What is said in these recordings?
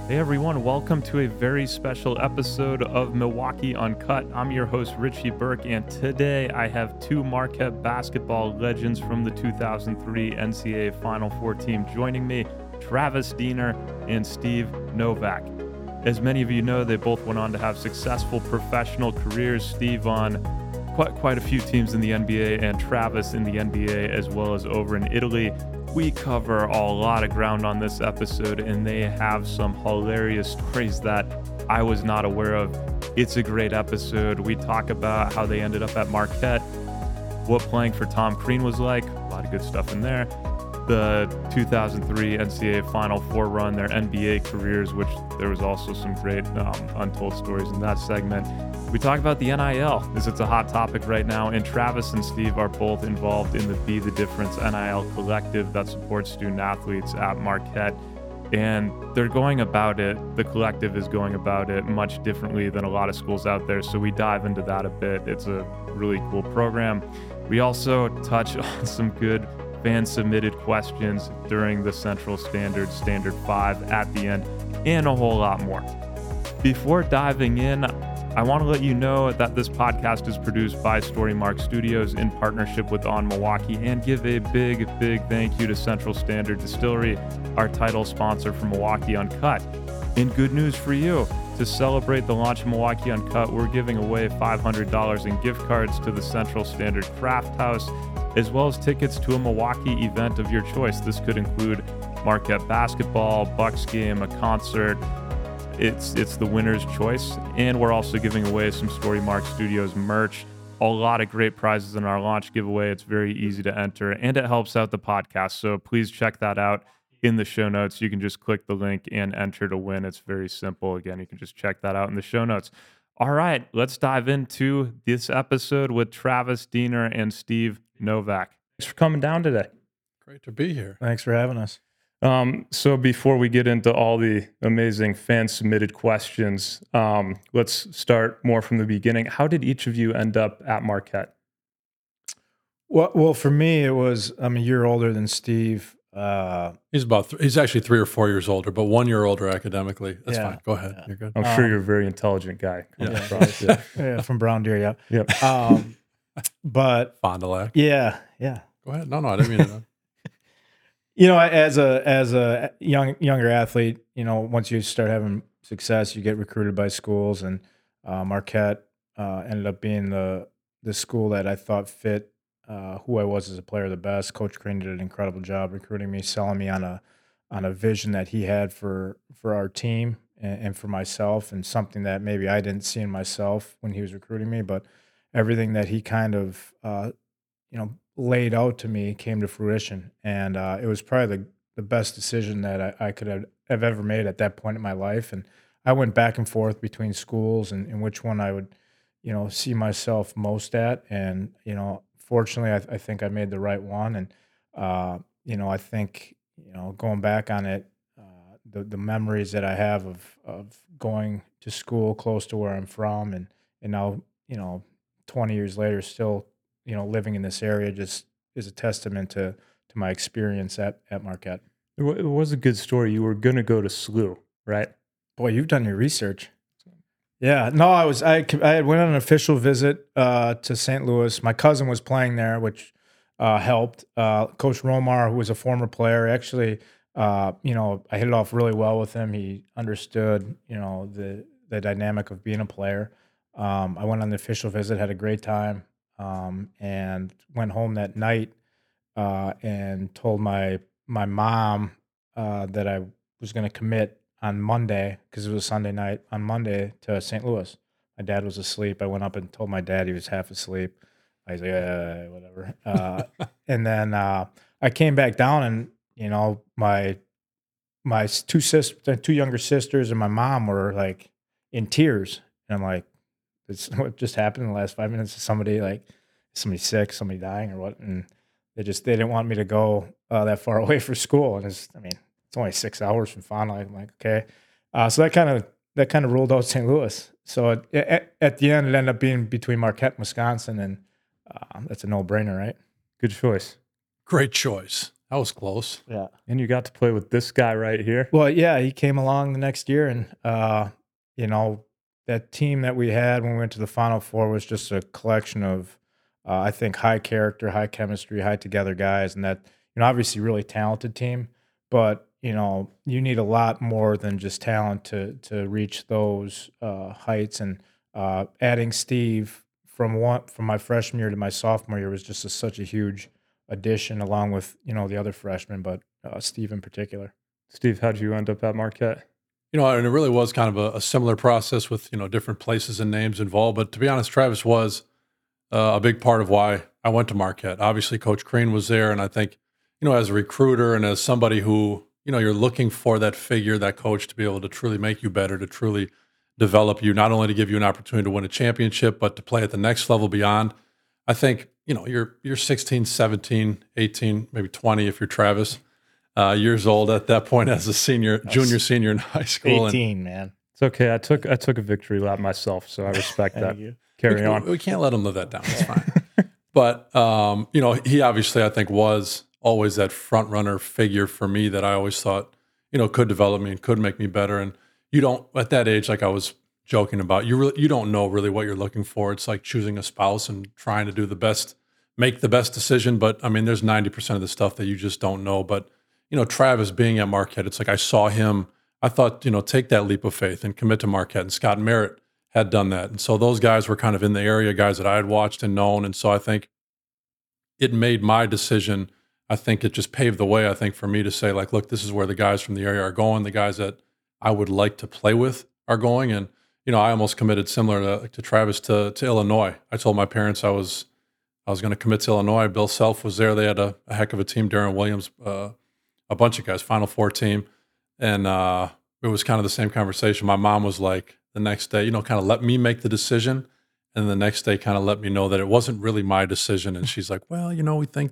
Hey everyone, welcome to a very special episode of Milwaukee Uncut. I'm your host, Richie Burke, and today I have two Marquette basketball legends from the 2003 NCAA Final Four team joining me, Travis Diener and Steve Novak. As many of you know, they both went on to have successful professional careers. Steve on quite a few teams in the NBA and Travis in the NBA as well as over in Italy. We cover a lot of ground on this episode, and they have some hilarious stories that I was not aware of. It's a great episode. We talk about how they ended up at Marquette, what playing for Tom Crean was like, a lot of good stuff in there, the 2003 NCAA Final Four run, their NBA careers, which there was also some great untold stories in that segment. We talk about the NIL, as it's a hot topic right now, and Travis and Steve are both involved in the Be the Difference NIL collective that supports student athletes at Marquette. And they're going about it, the collective is going about it much differently than a lot of schools out there. So we dive into that a bit. It's a really cool program. We also touch on some good fan-submitted questions during the Central Standard 5 at the end, and a whole lot more. Before diving in, I want to let you know that this podcast is produced by Storymark Studios in partnership with On Milwaukee, and give a big thank you to Central Standard Distillery, our title sponsor for Milwaukee Uncut. And good news for you, to celebrate the launch of Milwaukee Uncut, we're giving away $500 in gift cards to the Central Standard Craft House, as well as tickets to a Milwaukee event of your choice. This could include Marquette basketball, Bucks game, a concert. It's the winner's choice. And we're also giving away some Storymark Studios merch. A lot of great prizes in our launch giveaway. It's very easy to enter, and it helps out the podcast. So please check that out in the show notes. You can just click the link and enter to win. It's very simple. Again, you can just check that out in the show notes. All right, let's dive into this episode with Travis Diener and Steve Novak. Thanks for coming down today. Great to be here. Thanks for having us. So before we get into all the amazing fan-submitted questions, let's start more from the beginning. How did each of you end up at Marquette? Well, for me, I'm a year older than Steve. He's actually 3 or 4 years older, but 1 year older academically. That's Yeah, fine. Go ahead. yeah. You're good. I'm sure you're a very intelligent guy. Yeah, from Brown Deer, yeah. Yep. But Fond du Lac. yeah. Go ahead. No, I didn't mean to. You know, as a younger athlete, you know, once you start having success, you get recruited by schools, and Marquette ended up being the school that I thought fit who I was as a player the best. Coach Crean did an incredible job recruiting me, selling me on a vision that he had for our team and for myself, and something that maybe I didn't see in myself when he was recruiting me, but everything that he kind of laid out to me came to fruition, and it was probably the best decision that I could have ever made at that point in my life. And I went back and forth between schools and which one I would, see myself most at. And fortunately, I think I made the right one. And I think going back on it, the memories that I have of going to school close to where I'm from, and now 20 years later still living in this area just is a testament to my experience at Marquette. It was a good story. You were going to go to SLU, right? Boy, you've done your research. Yeah, no, I had went on an official visit to St. Louis. My cousin was playing there, which helped. Coach Romar, who was a former player, actually, I hit it off really well with him. He understood, the dynamic of being a player. I went on the official visit, had a great time. And went home that night and told my mom that I was going to commit on Monday, because it was a Sunday night, on Monday to St. Louis. My dad was asleep. I went up and told my dad he was half asleep. I was like, whatever. And then I came back down, and my two younger sisters and my mom were like in tears. And I'm like, it's what just happened in the last 5 minutes. Somebody sick, somebody dying or what. And they didn't want me to go that far away for school. And it's only 6 hours from Fond du Lac. I'm like, okay. So that kind of ruled out St. Louis. So at the end, it ended up being between Marquette and Wisconsin. And that's a no brainer, right? Good choice. Great choice. That was close. Yeah. And you got to play with this guy right here. Well, yeah, he came along the next year, and you know, that team that we had when we went to the Final Four was just a collection of, I think, high character, high chemistry, high together guys, and that, obviously really talented team. But you need a lot more than just talent to reach those heights. And adding Steve from my freshman year to my sophomore year was just such a huge addition, along with the other freshmen, but Steve in particular. Steve, how'd you end up at Marquette? And it really was kind of a similar process with, different places and names involved. But to be honest, Travis was a big part of why I went to Marquette. Obviously, Coach Crean was there. And I think, as a recruiter and as somebody who, you're looking for that figure, that coach to be able to truly make you better, to truly develop you, not only to give you an opportunity to win a championship, but to play at the next level beyond. I think, you're 16, 17, 18, maybe 20 if you're Travis. Years old at that point as a junior, senior in high school. 18, man. It's okay. I took a victory lap myself, so I respect that. You. Carry on. We can't let him live that down. It's fine. But, he obviously, I think, was always that front runner figure for me that I always thought, could develop me and could make me better. And you don't, at that age, like I was joking about, you don't know really what you're looking for. It's like choosing a spouse and trying to do make the best decision. But I mean, there's 90% of the stuff that you just don't know. But Travis being at Marquette, it's like I saw him. I thought, take that leap of faith and commit to Marquette. And Scott Merritt had done that. And so those guys were kind of in the area, guys that I had watched and known. And so I think it made my decision, I think it just paved the way, I think, for me to say, like, look, this is where the guys from the area are going. The guys that I would like to play with are going. And, I almost committed similar to Travis to Illinois. I told my parents I was going to commit to Illinois. Bill Self was there. They had a heck of a team. Darren Williams, a bunch of guys, Final Four team. And it was kind of the same conversation. My mom was like, the next day, kind of let me make the decision. And the next day kind of let me know that it wasn't really my decision. And she's like, well, we think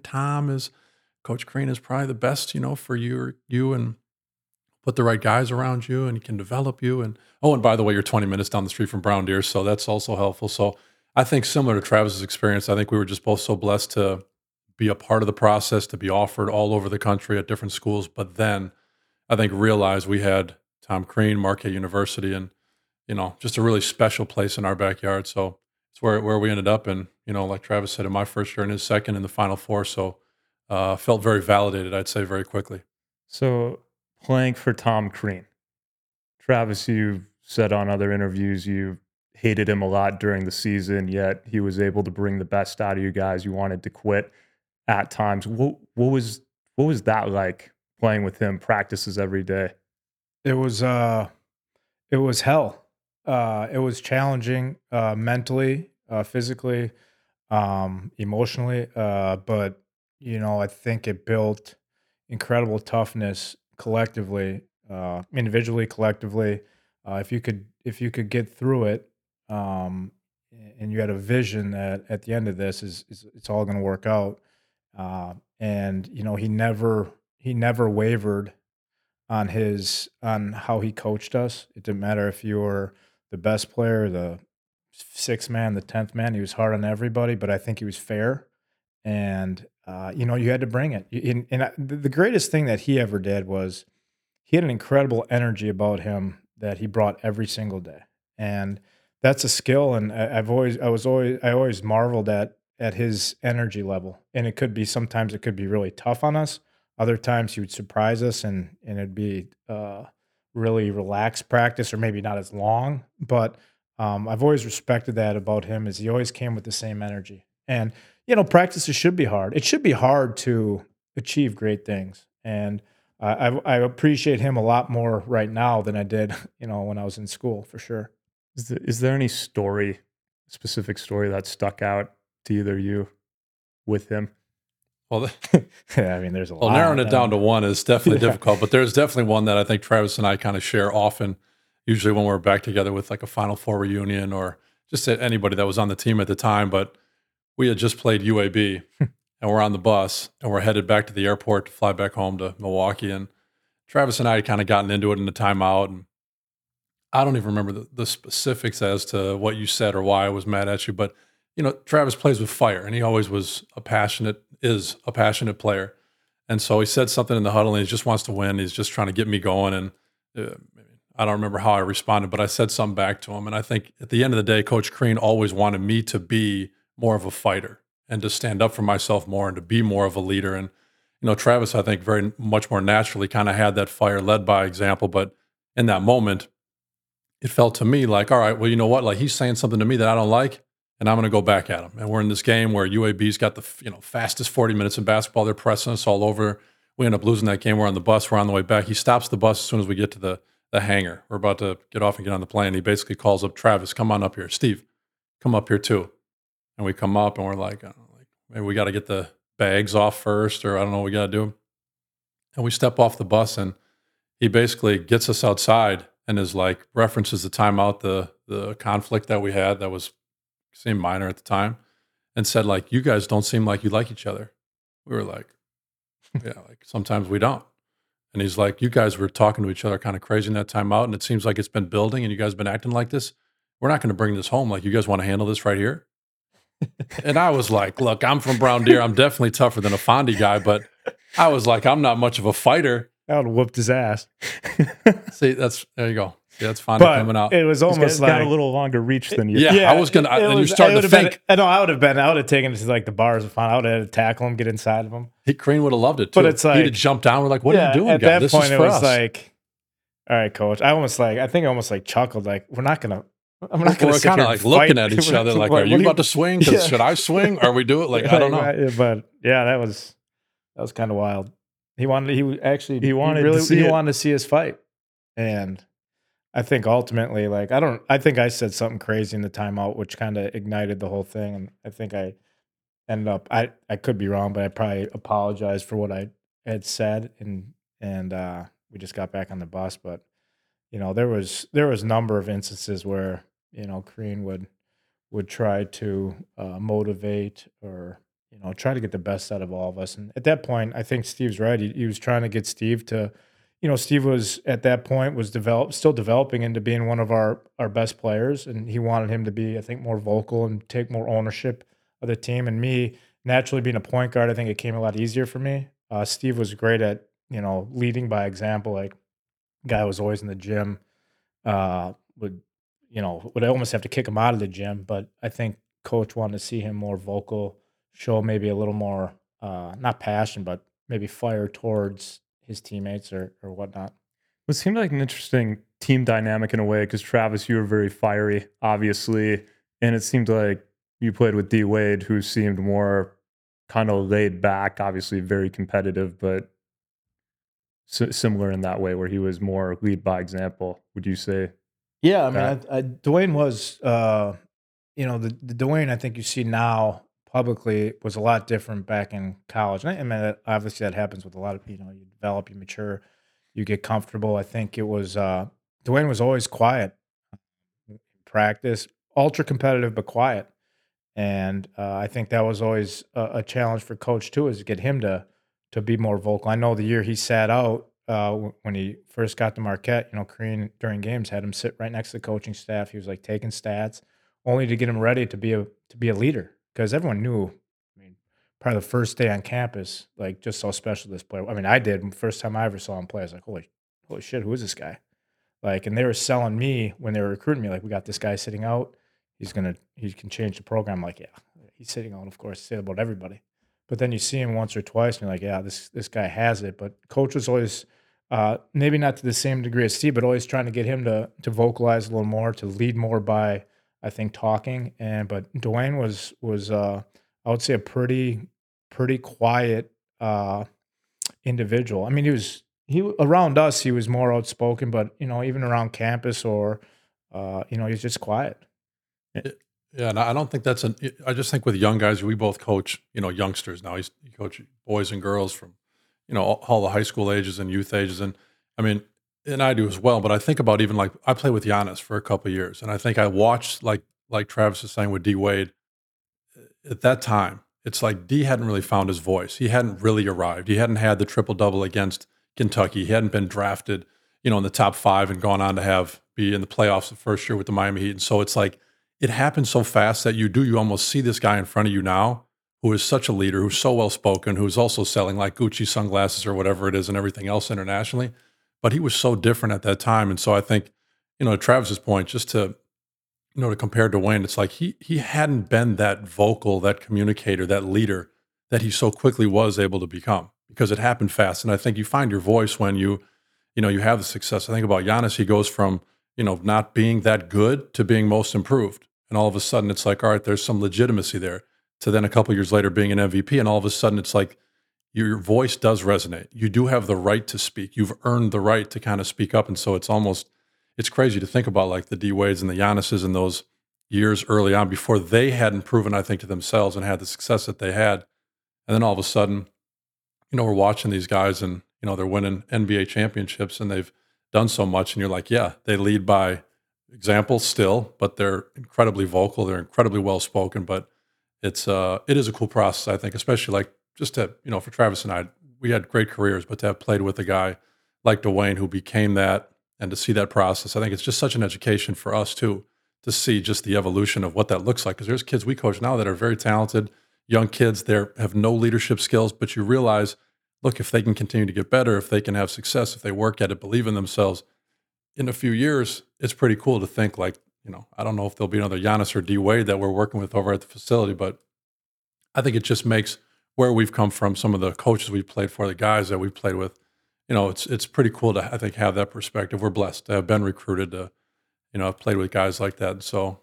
Coach Crean is probably the best, for you and put the right guys around you and he can develop you. And, and by the way, you're 20 minutes down the street from Brown Deer. So that's also helpful. So I think similar to Travis's experience, I think we were just both so blessed to be a part of the process, to be offered all over the country at different schools. But then I think realized we had Tom Crean, Marquette University, and, just a really special place in our backyard. So it's where we ended up. And, like Travis said, in my first year and his second in the Final Four. So felt very validated, I'd say, very quickly. So playing for Tom Crean, Travis, you said on other interviews you hated him a lot during the season, yet he was able to bring the best out of you guys. You wanted to quit at times. What was that like, playing with him, practices every day? It was hell. It was challenging mentally, physically, emotionally. But I think it built incredible toughness collectively, individually, collectively. If you could get through it, and you had a vision that at the end of this is it's all going to work out. And he never wavered on how he coached us. It didn't matter if you were the best player, the sixth man, the 10th man. He was hard on everybody, but I think he was fair. And you had to bring it. The greatest thing that he ever did was he had an incredible energy about him that he brought every single day, and that's a skill. And I always marveled at his energy level. And sometimes it could be really tough on us. Other times he would surprise us, and it'd be really relaxed practice, or maybe not as long. But I've always respected that about him, is he always came with the same energy. And practices should be hard. It should be hard to achieve great things. And I appreciate him a lot more right now than I did, when I was in school, for sure. Is there any specific story that stuck out to either you with him? Well, yeah, I mean, there's a lot. Well, narrowing it down to one is definitely difficult, but there's definitely one that I think Travis and I kind of share often, usually when we're back together with like a Final Four reunion or just anybody that was on the team at the time. But we had just played UAB and we're on the bus and we're headed back to the airport to fly back home to Milwaukee. And Travis and I had kind of gotten into it in the timeout. And I don't even remember the specifics as to what you said or why I was mad at you. But, Travis plays with fire, and he always is a passionate player. And so he said something in the huddle, and he just wants to win. He's just trying to get me going. And I don't remember how I responded, but I said something back to him. And I think at the end of the day, Coach Crean always wanted me to be more of a fighter and to stand up for myself more and to be more of a leader. And, Travis, I think very much more naturally kind of had that fire, led by example. But in that moment, it felt to me like, all right, well, you know what? Like, he's saying something to me that I don't like, and I'm going to go back at him. And we're in this game where UAB's got the fastest 40 minutes in basketball. They're pressing us all over. We end up losing that game. We're on the bus. We're on the way back. He stops the bus as soon as we get to the hangar. We're about to get off and get on the plane. He basically calls up Travis, come on up here. Steve, come up here too. And we come up, and we're like maybe we got to get the bags off first, or I don't know what we got to do. And we step off the bus, and he basically gets us outside and is like, references the timeout, the conflict that we had that seemed minor at the time, and said, like, you guys don't seem like you like each other. We were like, yeah, like sometimes we don't. And he's like, you guys were talking to each other kind of crazy in that timeout, and it seems like it's been building, and you guys have been acting like this. We're not going to bring this home. Like, you guys want to handle this right here? And I was like, look, I'm from Brown Deer. I'm definitely tougher than a Fondy guy, but I was like, I'm not much of a fighter. I would have whooped his ass. See, there you go. See, that's Fondy coming out. It was almost like got a little longer reach than you. Yeah, I was gonna. And you started to think. I would have taken it to like the bars of Fondy. I would have had to tackle him, get inside of him. Crean would have loved it too. But it's like, he'd have jumped down. We're like, what are you doing, at guy? that This point, is it for was us. like, all right, coach. I think I almost like chuckled. Like, we're not gonna. I'm We're not going to kind of like looking at each other like, are you about to swing? Should I swing? Or we do it? Like, I don't know. But yeah, that was kind of wild. He wanted to see us fight. And I think ultimately, like, I think I said something crazy in the timeout, which kind of ignited the whole thing. And I think I ended up, I could be wrong, but I probably apologized for what I had said. And we just got back on the bus. But, there was a number of instances where, Crean would try to motivate or, try to get the best out of all of us. And at that point, I think Steve's right. He was trying to get Steve to, Steve was at that point still developing into being one of our best players. And he wanted him to be, I think, more vocal and take more ownership of the team. And me, naturally being a point guard, I think it came a lot easier for me. Steve was great at, leading by example. Like, guy was always in the gym, would almost have to kick him out of the gym. But I think coach wanted to see him more vocal, show maybe a little more, not passion, but maybe fire towards his teammates or whatnot. It seemed like an interesting team dynamic in a way, because Travis, you were very fiery, obviously. And it seemed like you played with D. Wade, who seemed more kind of laid back, obviously very competitive, but similar in that way, where he was more lead by example, would you say? Yeah, I mean, Dwayne was, the Dwayne I think you see now publicly was a lot different back in college. And I mean, obviously that happens with a lot of people. You develop, you mature, you get comfortable. I think it was Dwayne was always quiet, practice, ultra competitive but quiet, and I think that was always a challenge for coach too, is to get him to be more vocal. I know the year he sat out. When he first got to Marquette, Crean during games had him sit right next to the coaching staff. He was like taking stats, only to get him ready to be a leader, because everyone knew. I mean, probably the first day on campus, like, just how special this player. I mean, I did. First time I ever saw him play, I was like, holy shit, who is this guy? Like, and they were selling me when they were recruiting me, like, we got this guy sitting out. He can change the program. I'm like, yeah, he's sitting out. Of course, say about everybody. But then you see him once or twice, and you're like, yeah, this guy has it. But coach was always. Maybe not to the same degree as Steve, but always trying to get him to vocalize a little more, to lead more by, I think, talking. But Dwayne was I would say a pretty quiet individual. I mean, he around us, he was more outspoken, but even around campus or he's just quiet. Yeah, and I don't think I just think with young guys, we both coach, youngsters now. You coach boys and girls from all the high school ages and youth ages. And I mean, and I do as well, but I think about even like I played with Giannis for a couple of years. And I think I watched, like Travis is saying with D. Wade, at that time, it's like D hadn't really found his voice. He hadn't really arrived. He hadn't had the triple-double against Kentucky. He hadn't been drafted, in the top 5 and gone on to be in the playoffs the first year with the Miami Heat. And so it's like, it happened so fast that you almost see this guy in front of you now, who is such a leader, who's so well spoken, who's also selling like Gucci sunglasses or whatever it is and everything else internationally. But he was so different at that time. And so I think, to Travis's point, just to, to compare Dwayne, it's like he hadn't been that vocal, that communicator, that leader that he so quickly was able to become because it happened fast. And I think you find your voice when you have the success. I think about Giannis, he goes from, not being that good to being most improved. And all of a sudden it's like, all right, there's some legitimacy there, to then a couple years later being an MVP. And all of a sudden it's like your voice does resonate. You do have the right to speak. You've earned the right to kind of speak up. And so it's crazy to think about like the D Wades and the Giannis's in those years early on before they hadn't proven, I think, to themselves and had the success that they had. And then all of a sudden, we're watching these guys and, they're winning NBA championships and they've done so much. And you're like, yeah, they lead by example still, but they're incredibly vocal. They're incredibly well spoken. But it is a cool process, I think, especially like just to, for Travis and I, we had great careers, but to have played with a guy like Dwayne who became that and to see that process, I think it's just such an education for us too, to see just the evolution of what that looks like. Because there's kids we coach now that are very talented, young kids, they have no leadership skills, but you realize, look, if they can continue to get better, if they can have success, if they work at it, believe in themselves, in a few years, it's pretty cool to think like, I don't know if there'll be another Giannis or D Wade that we're working with over at the facility, but I think it just makes where we've come from, some of the coaches we've played for, the guys that we've played with, it's pretty cool to, I think, have that perspective. We're blessed to have been recruited to, I've played with guys like that. And so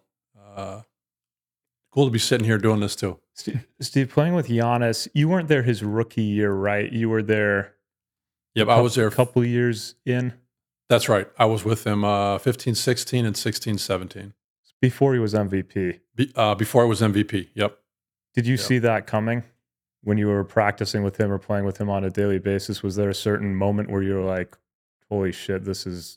cool to be sitting here doing this too. Steve, playing with Giannis, you weren't there his rookie year, right? You were there. Yep, I was there a couple years in. That's right. I was with him 15, 16, and 16, 17. Before he was MVP. Before I was MVP, yep. Did you see that coming when you were practicing with him or playing with him on a daily basis? Was there a certain moment where you were like, holy shit, this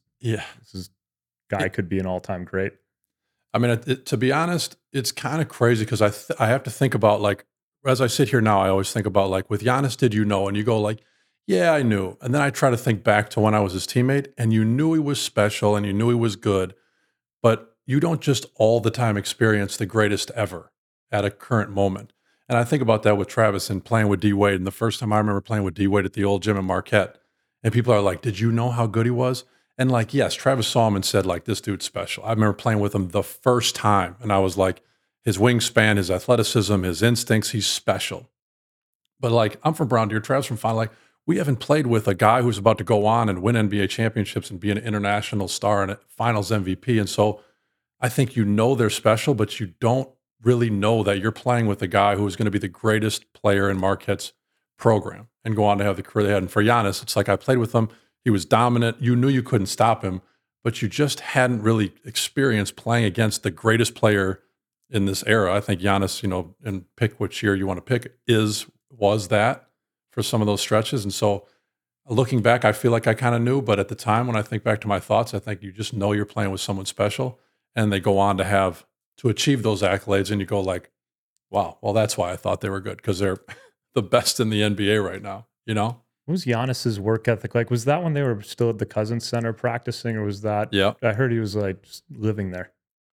guy could be an all-time great? I mean, to be honest, it's kind of crazy because I have to think about, like, as I sit here now, I always think about, like, with Giannis, did you know? And you go like, yeah, I knew. And then I try to think back to when I was his teammate and you knew he was special and you knew he was good, but you don't just all the time experience the greatest ever at a current moment. And I think about that with Travis and playing with D Wade. And the first time I remember playing with D Wade at the old gym in Marquette, and people are like, did you know how good he was? And like, yes, Travis saw him and said, like, this dude's special. I remember playing with him the first time, and I was like, his wingspan, his athleticism, his instincts, he's special. But like, I'm from Brown Deer, Travis from Fond du Lac. We haven't played with a guy who's about to go on and win NBA championships and be an international star and a finals MVP. And so I think they're special, but you don't really know that you're playing with a guy who is going to be the greatest player in Marquette's program and go on to have the career they had. And for Giannis, it's like I played with him. He was dominant. You knew you couldn't stop him, but you just hadn't really experienced playing against the greatest player in this era. I think Giannis, and pick which year you want to pick, was that for some of those stretches. And so looking back, I feel like I kind of knew, but at the time when I think back to my thoughts, I think you just know you're playing with someone special and they go on to achieve those accolades. And you go like, wow, well, that's why I thought they were good, because they're the best in the NBA right now, What was Giannis's work ethic like? Was that when they were still at the Cousins Center practicing, or was that? Yeah, I heard he was like just living there.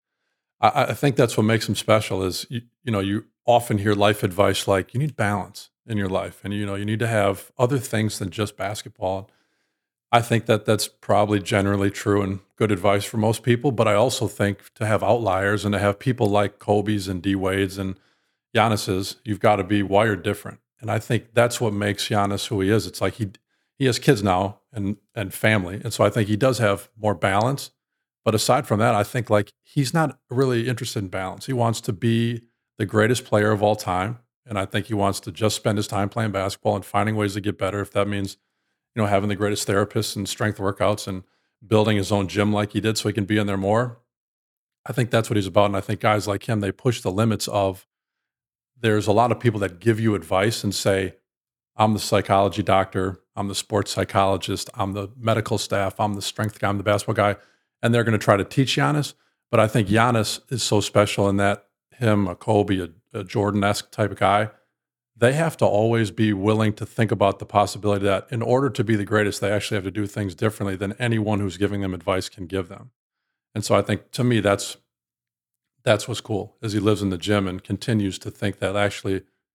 I think that's what makes him special is, you often hear life advice like you need balance in your life and, you need to have other things than just basketball. I think that that's probably generally true and good advice for most people. But I also think to have outliers and to have people like Kobe's and D Wade's and Giannis's, you've got to be wired different. And I think that's what makes Giannis who he is. It's like he has kids now and family. And so I think he does have more balance. But aside from that, I think like he's not really interested in balance. He wants to be the greatest player of all time. And I think he wants to just spend his time playing basketball and finding ways to get better. If that means, having the greatest therapists and strength workouts and building his own gym like he did so he can be in there more. I think that's what he's about. And I think guys like him, they push the limits of, there's a lot of people that give you advice and say, I'm the psychology doctor, I'm the sports psychologist, I'm the medical staff, I'm the strength guy, I'm the basketball guy. And they're going to try to teach Giannis. But I think Giannis is so special in that him, a Kobe, a Jordan-esque type of guy, they have to always be willing to think about the possibility that in order to be the greatest, they actually have to do things differently than anyone who's giving them advice can give them. And so I think, to me, that's what's cool, is he lives in the gym and continues to think that actually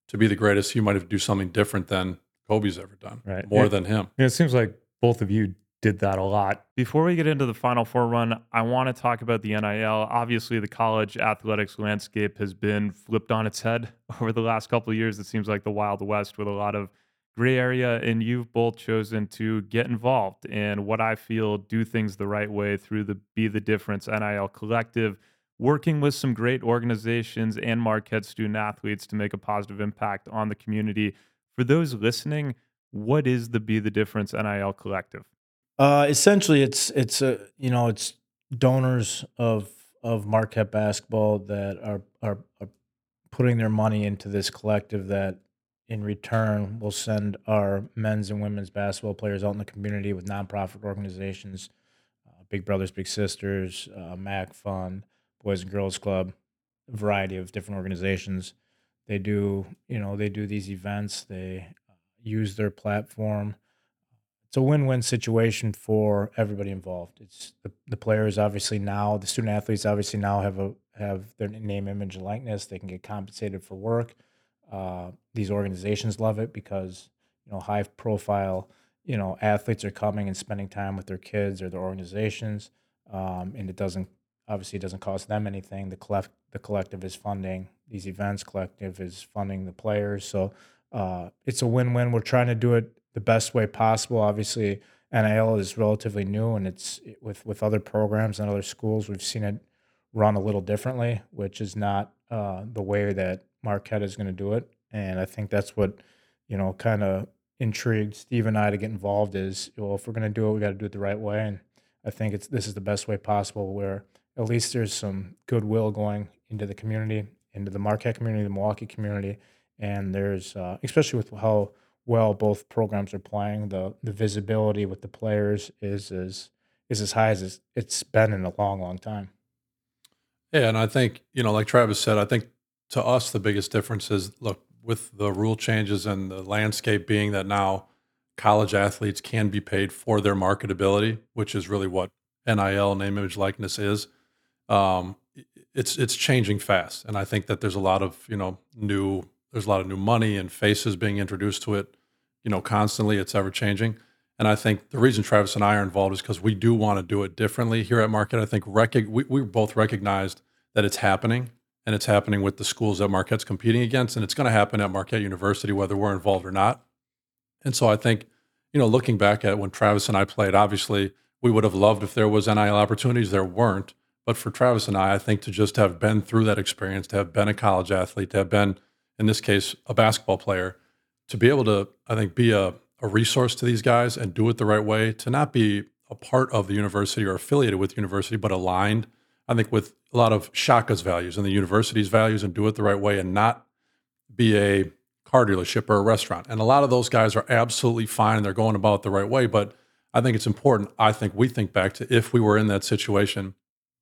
to be the greatest, you might have to do something different than Kobe's ever done, Right. more than him. It seems like both of you did that a lot. Before we get into the Final Four run, I want to talk about the NIL. Obviously, the college athletics landscape has been flipped on its head over the last couple of years. It seems like the Wild West with a lot of gray area, and you've both chosen to get involved in what I feel do things the right way through the Be the Difference NIL collective, working with some great organizations and Marquette student athletes to make a positive impact on the community. For those listening, what is the Be the Difference NIL collective? Essentially, it's a it's donors of Marquette basketball that are putting their money into this collective that in return will send our men's and women's basketball players out in the community with nonprofit organizations, Big Brothers Big Sisters, MAC Fund, Boys and Girls Club, a variety of different organizations. They do these events. They use their platform. It's a win-win situation for everybody involved. It's the players obviously now, the student athletes obviously now have their name, image, and likeness. They can get compensated for work. These organizations love it because high profile athletes are coming and spending time with their kids or their organizations, and it doesn't cost them anything. The collective is funding these events. Collective is funding the players. So it's a win-win. We're trying to do it the best way possible. Obviously, NIL is relatively new, and it's with other programs and other schools. We've seen it run a little differently, which is not the way that Marquette is going to do it. And I think that's what kind of intrigued Steve and I to get involved. Is if we're going to do it, we got to do it the right way. And I think this is the best way possible, where at least there's some goodwill going into the community, into the Marquette community, the Milwaukee community, and there's especially with how well both programs are playing, the visibility with the players is as high as it's been in a long, long time. Yeah, and I think, like Travis said, I think to us the biggest difference is, look, with the rule changes and the landscape being that now college athletes can be paid for their marketability, which is really what NIL, name, image, likeness is. It's changing fast, and I think that there's a lot of new money and faces being introduced to it. Constantly, it's ever changing. And I think the reason Travis and I are involved is because we do want to do it differently here at Marquette. I think we both recognized that it's happening, and it's happening with the schools that Marquette's competing against, and it's going to happen at Marquette University, whether we're involved or not. And so I think, looking back at when Travis and I played, obviously we would have loved if there was NIL opportunities. There weren't. But for Travis and I think to just have been through that experience, to have been a college athlete, to have been, in this case, a basketball player, to be able to, I think, be a resource to these guys and do it the right way, to not be a part of the university or affiliated with the university, but aligned, I think, with a lot of Shaka's values and the university's values, and do it the right way and not be a car dealership or a restaurant. And a lot of those guys are absolutely fine and they're going about it the right way. But I think it's important. I think we think back to if we were in that situation,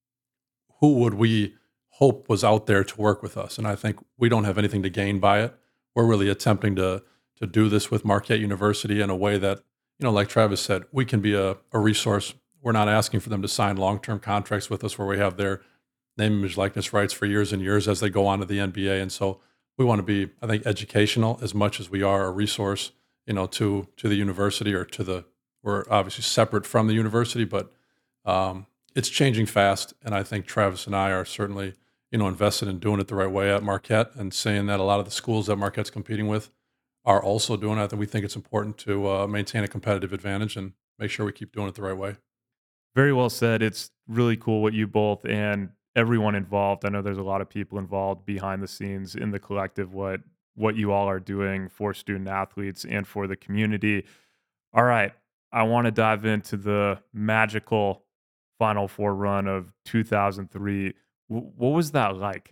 who would we hope was out there to work with us? And I think we don't have anything to gain by it. We're really attempting to do this with Marquette University in a way that, like Travis said, we can be a resource. We're not asking for them to sign long-term contracts with us where we have their name, image, likeness rights for years and years as they go on to the NBA. And so we want to be, I think, educational as much as we are a resource, to the university or we're obviously separate from the university, but it's changing fast. And I think Travis and I are certainly, invested in doing it the right way at Marquette, and saying that a lot of the schools that Marquette's competing with are also doing it. And we think it's important to maintain a competitive advantage and make sure we keep doing it the right way. Very well said. It's really cool what you both and everyone involved. I know there's a lot of people involved behind the scenes in the collective, what you all are doing for student athletes and for the community. All right. I want to dive into the magical Final Four run of 2003. What was that like?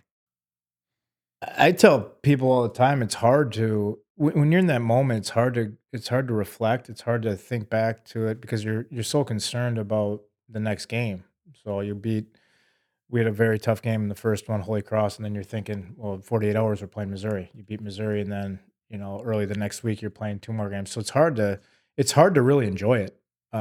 I tell people all the time, it's hard to when you're in that moment, it's hard to reflect. It's hard to think back to it because you're so concerned about the next game. So we had a very tough game in the first one, Holy Cross, and then you're thinking, well, in 48 hours we're playing Missouri. You beat Missouri, and then early the next week you're playing two more games. So it's hard to really enjoy it.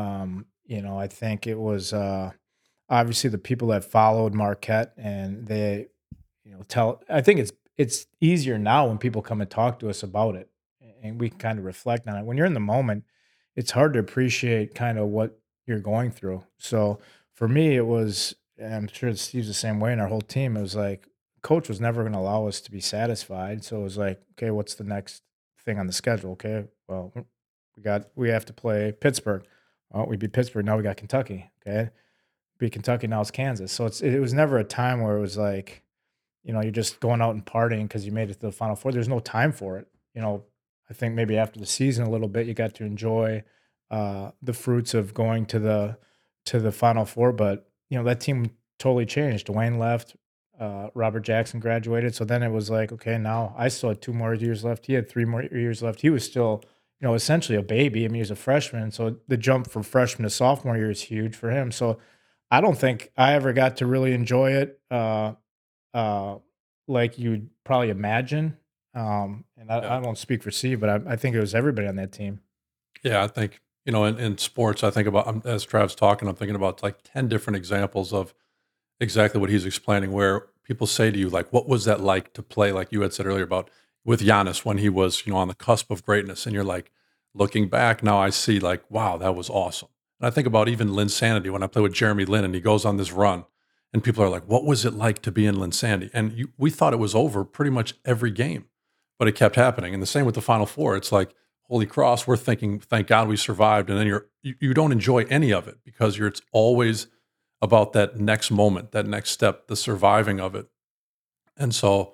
I think it was obviously the people that followed Marquette, and they I think it's easier now when people come and talk to us about it, and we can kind of reflect on it. When you're in the moment, it's hard to appreciate kind of what you're going through. So for me, it was, and I'm sure Steve's the same way, and our whole team. It was like coach was never going to allow us to be satisfied. So it was like, okay, what's the next thing on the schedule? Okay, well, we have to play Pittsburgh. Oh, we beat Pittsburgh. Now we got Kentucky. Okay, beat Kentucky. Now it's Kansas. So it was never a time where it was like, you're just going out and partying because you made it to the Final Four. There's no time for it. I think maybe after the season a little bit, you got to enjoy the fruits of going to the Final Four. But that team totally changed. Dwayne left. Robert Jackson graduated. So then it was like, okay, now I still had 2 more years left. He had 3 more years left. He was still, essentially a baby. I mean, he was a freshman. So the jump from freshman to sophomore year is huge for him. So I don't think I ever got to really enjoy it like you'd probably imagine. And I won't speak for Steve, but I think it was everybody on that team. Yeah, I think, in sports, I think about, as Trav's talking, I'm thinking about like 10 different examples of exactly what he's explaining, where people say to you, like, what was that like to play, like you had said earlier about with Giannis when he was, on the cusp of greatness. And you're like, looking back now, I see like, wow, that was awesome. And I think about even Linsanity when I play with Jeremy Lin and he goes on this run and people are like, what was it like to be in Linsanity? And we thought it was over pretty much every game, but it kept happening. And the same with the Final Four. It's like, holy cross, we're thinking, thank God we survived. And then you don't enjoy any of it because it's always about that next moment, that next step, the surviving of it. And so,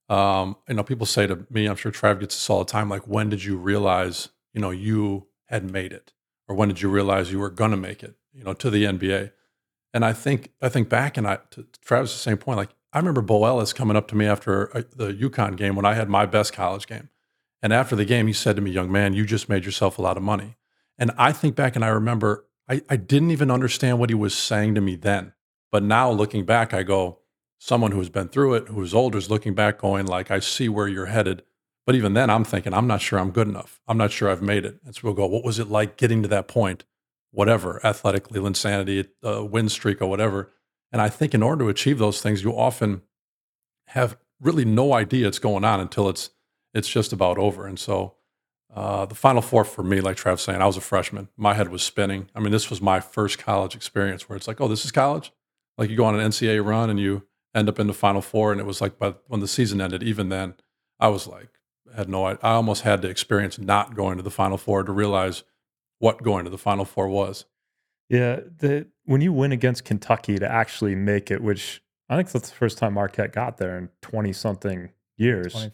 people say to me, I'm sure Trav gets this all the time, like, when did you realize, you had made it? Or when did you realize you were going to make it, to the NBA? And I think back, and to Trav's the same point, like, I remember Bo Ellis coming up to me after the UConn game when I had my best college game. And after the game, he said to me, young man, you just made yourself a lot of money. And I think back and I remember I didn't even understand what he was saying to me then. But now looking back, I go, someone who's been through it, who's older, is looking back going like, I see where you're headed. But even then I'm thinking, I'm not sure I'm good enough. I'm not sure I've made it. And so we'll go, what was it like getting to that point? Whatever, athletically, Linsanity, win streak or whatever. And I think in order to achieve those things, you often have really no idea it's going on until it's just about over. And so the Final Four for me, like Trav's saying, I was a freshman. My head was spinning. I mean, this was my first college experience where it's like, oh, this is college? Like you go on an NCAA run and you end up in the Final Four. And it was like, but when the season ended, even then, I was like, I almost had to experience not going to the Final Four to realize what going to the Final Four was. Yeah, when you win against Kentucky to actually make it, which I think that's the first time Marquette got there in 20-something years.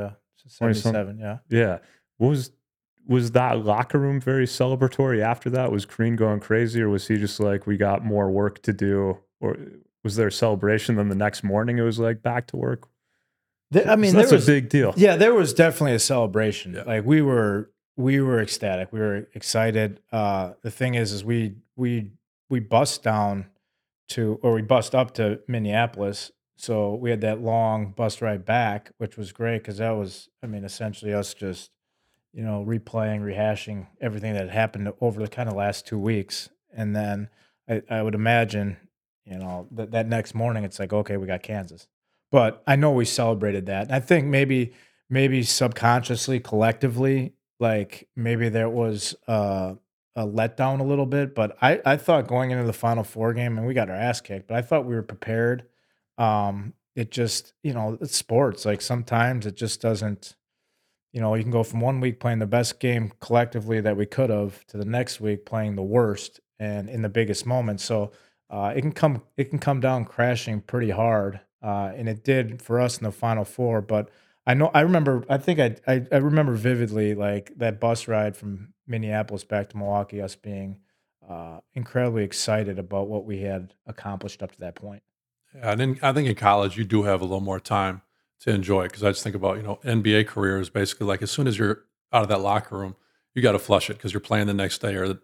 77, yeah. Yeah. Was that locker room very celebratory after that? Was Crean going crazy, or was he just like, we got more work to do? Or was there a celebration then the next morning it was like back to work? That's a big deal. Yeah, there was definitely a celebration. Yeah. Like we were ecstatic. We were excited. The thing is we bust up to Minneapolis. So we had that long bus ride back, which was great because that was, essentially us just, replaying, rehashing everything that happened over the kind of last 2 weeks. And then I would imagine, that next morning it's like, okay, we got Kansas. But I know we celebrated that. I think maybe subconsciously, collectively, like maybe there was a letdown a little bit. But I thought going into the Final Four game, and we got our ass kicked, but I thought we were prepared. It just, it's sports. Like sometimes it just doesn't, you can go from 1 week playing the best game collectively that we could have to the next week playing the worst and in the biggest moment. So it can come down crashing pretty hard. And it did for us in the Final Four. But I remember vividly like that bus ride from Minneapolis back to Milwaukee, us being incredibly excited about what we had accomplished up to that point. Yeah, and I think in college you do have a little more time to enjoy it because I just think about, NBA career is basically like as soon as you're out of that locker room, you got to flush it because you're playing the next day or,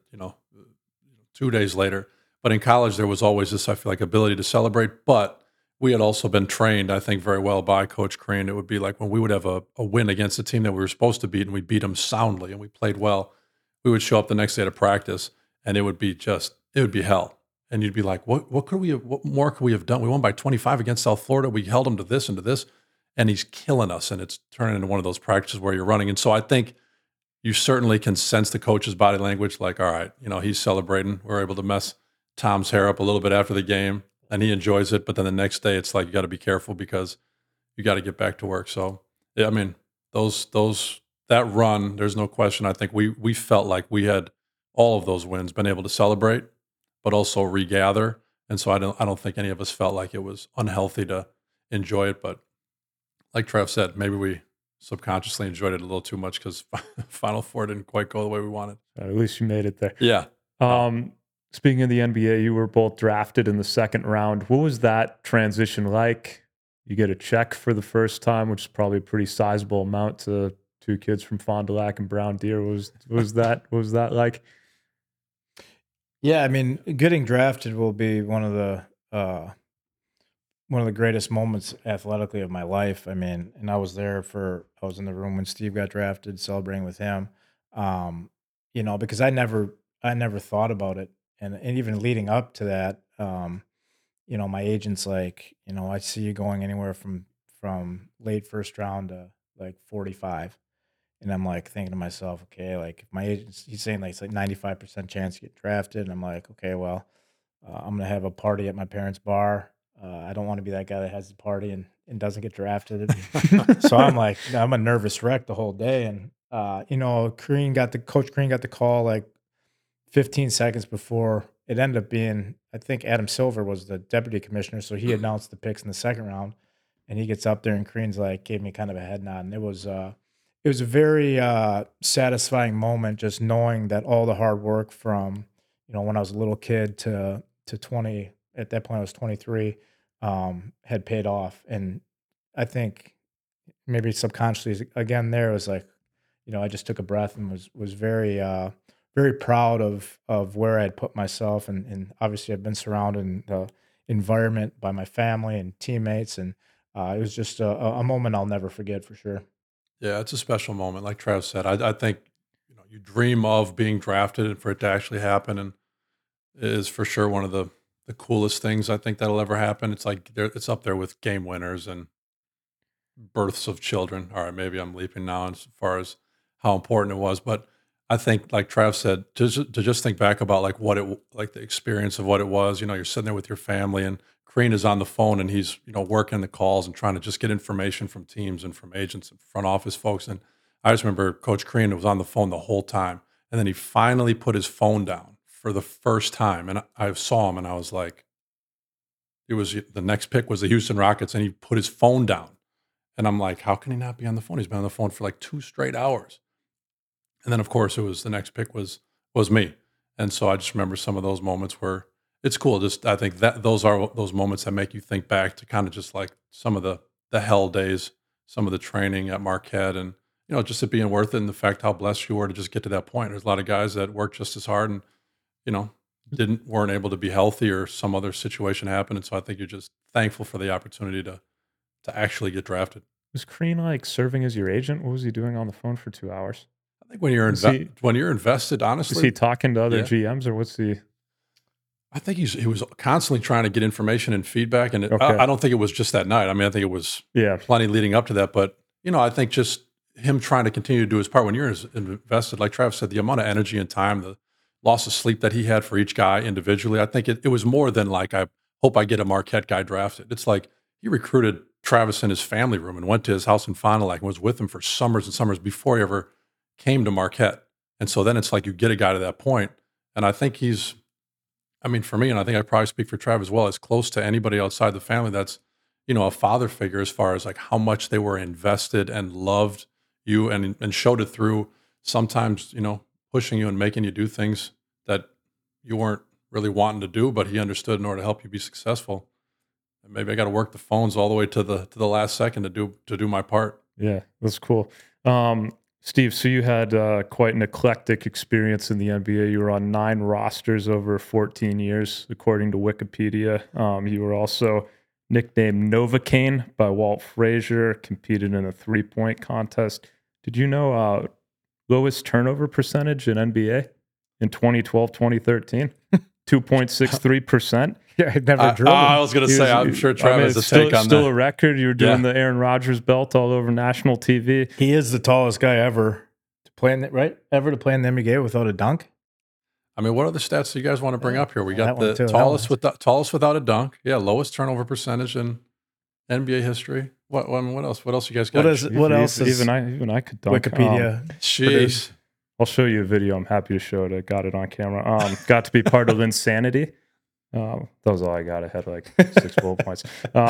2 days later. But in college, there was always this, I feel like, ability to celebrate. But we had also been trained, I think, very well by Coach Crean. It would be like when we would have a win against a team that we were supposed to beat and we beat them soundly and we played well, we would show up the next day to practice and it would be hell. And you'd be like, what more could we have done? We won by 25 against South Florida. We held them to this and to this. and he's killing us, and it's turning into one of those practices where you're running. And so I think you certainly can sense the coach's body language, like, all right, he's celebrating. We're able to mess Tom's hair up a little bit after the game, and he enjoys it. But then the next day, it's like you got to be careful because you got to get back to work. So, yeah, I mean, that run, there's no question. I think we felt like we had all of those wins, been able to celebrate, but also regather. And so I don't think any of us felt like it was unhealthy to enjoy it. But like Trev said, maybe we subconsciously enjoyed it a little too much because Final Four didn't quite go the way we wanted. At least you made it there. Yeah. Speaking of the NBA, you were both drafted in the second round. What was that transition like? You get a check for the first time, which is probably a pretty sizable amount to two kids from Fond du Lac and Brown Deer. What was that like? Yeah, I mean, getting drafted will be one of the greatest moments athletically of my life. I mean, and I was in the room when Steve got drafted, celebrating with him. Because I never thought about it, and even leading up to that, my agent's like, I see you going anywhere from late first round to like 45. And I'm like thinking to myself, okay, like if my agent, he's saying like it's like 95% chance to get drafted. And I'm like, okay, well, I'm going to have a party at my parents' bar. I don't want to be that guy that has the party and doesn't get drafted. So I'm like, I'm a nervous wreck the whole day. And, Coach Crean got the call like 15 seconds before. It ended up being, I think Adam Silver was the deputy commissioner. So he announced the picks in the second round. And he gets up there and Crean's like, gave me kind of a head nod. And it was a very satisfying moment, just knowing that all the hard work from, when I was a little kid to 20, at that point I was 23, had paid off. And I think maybe subconsciously, again, there was like, I just took a breath and was very, very proud of where I had put myself. And obviously I've been surrounded in the environment by my family and teammates. And it was just a moment I'll never forget for sure. Yeah, it's a special moment. Like Travis said, I think you dream of being drafted, and for it to actually happen, and it is for sure one of the coolest things I think that'll ever happen. It's like it's up there with game winners and births of children. All right, maybe I'm leaping now as far as how important it was, but I think, like Trav said, to just think back about like the experience of what it was. You're sitting there with your family, and Crean is on the phone, and he's working the calls and trying to just get information from teams and from agents and front office folks. And I just remember Coach Crean was on the phone the whole time, and then he finally put his phone down for the first time, and I saw him, and I was like, the next pick was the Houston Rockets, and he put his phone down, and I'm like, how can he not be on the phone? He's been on the phone for like 2 straight hours. And then, of course, the next pick was me. And so I just remember some of those moments where it's cool. Just I think that those are those moments that make you think back to kind of just like some of the hell days, some of the training at Marquette, and just it being worth it, and the fact how blessed you were to just get to that point. There's a lot of guys that worked just as hard and weren't able to be healthy, or some other situation happened. And so I think you're just thankful for the opportunity to actually get drafted. Was Crean like serving as your agent? What was he doing on the phone for 2 hours? I think when you're invested, honestly, is he talking to other GMs, or what's he? I think he was constantly trying to get information and feedback, and Okay. I don't think it was just that night. I mean, I think it was plenty leading up to that. But I think just him trying to continue to do his part. When you're invested, like Travis said, the amount of energy and time, the loss of sleep that he had for each guy individually, I think it was more than like, I hope I get a Marquette guy drafted. It's like he recruited Travis in his family room and went to his house in Fond du Lac and was with him for summers and summers before he ever came to Marquette. And so then it's like you get a guy to that point. And I think for me, and I think I probably speak for Trav as well, as close to anybody outside the family that's, a father figure, as far as like how much they were invested and loved you and showed it through, sometimes, pushing you and making you do things that you weren't really wanting to do, but he understood in order to help you be successful. And maybe I got to work the phones all the way to the last second to do my part. Yeah, that's cool. Steve, so you had quite an eclectic experience in the NBA. You were on 9 rosters over 14 years, according to Wikipedia. You were also nicknamed Novocaine by Walt Frazier, competed in a 3-point contest. Did you know lowest turnover percentage in NBA in 2012-2013? 2.63%. Yeah, I've never driven. I was going to say, I'm sure Travis has still, take on still that. a record. You're doing the Aaron Rodgers belt all over national TV. He is the tallest guy ever to play in the NBA without a dunk. I mean, what other stats do you guys want to bring up here? We got that the one too. tallest without a dunk. Yeah, lowest turnover percentage in NBA history. What else? What else you guys got? What else is even I could dunk. Wikipedia? Jeez. I'll show you a video. I'm happy to show it. I got it on camera. Got to be part of Linsanity. That was all I got. I had like 6 bullet points.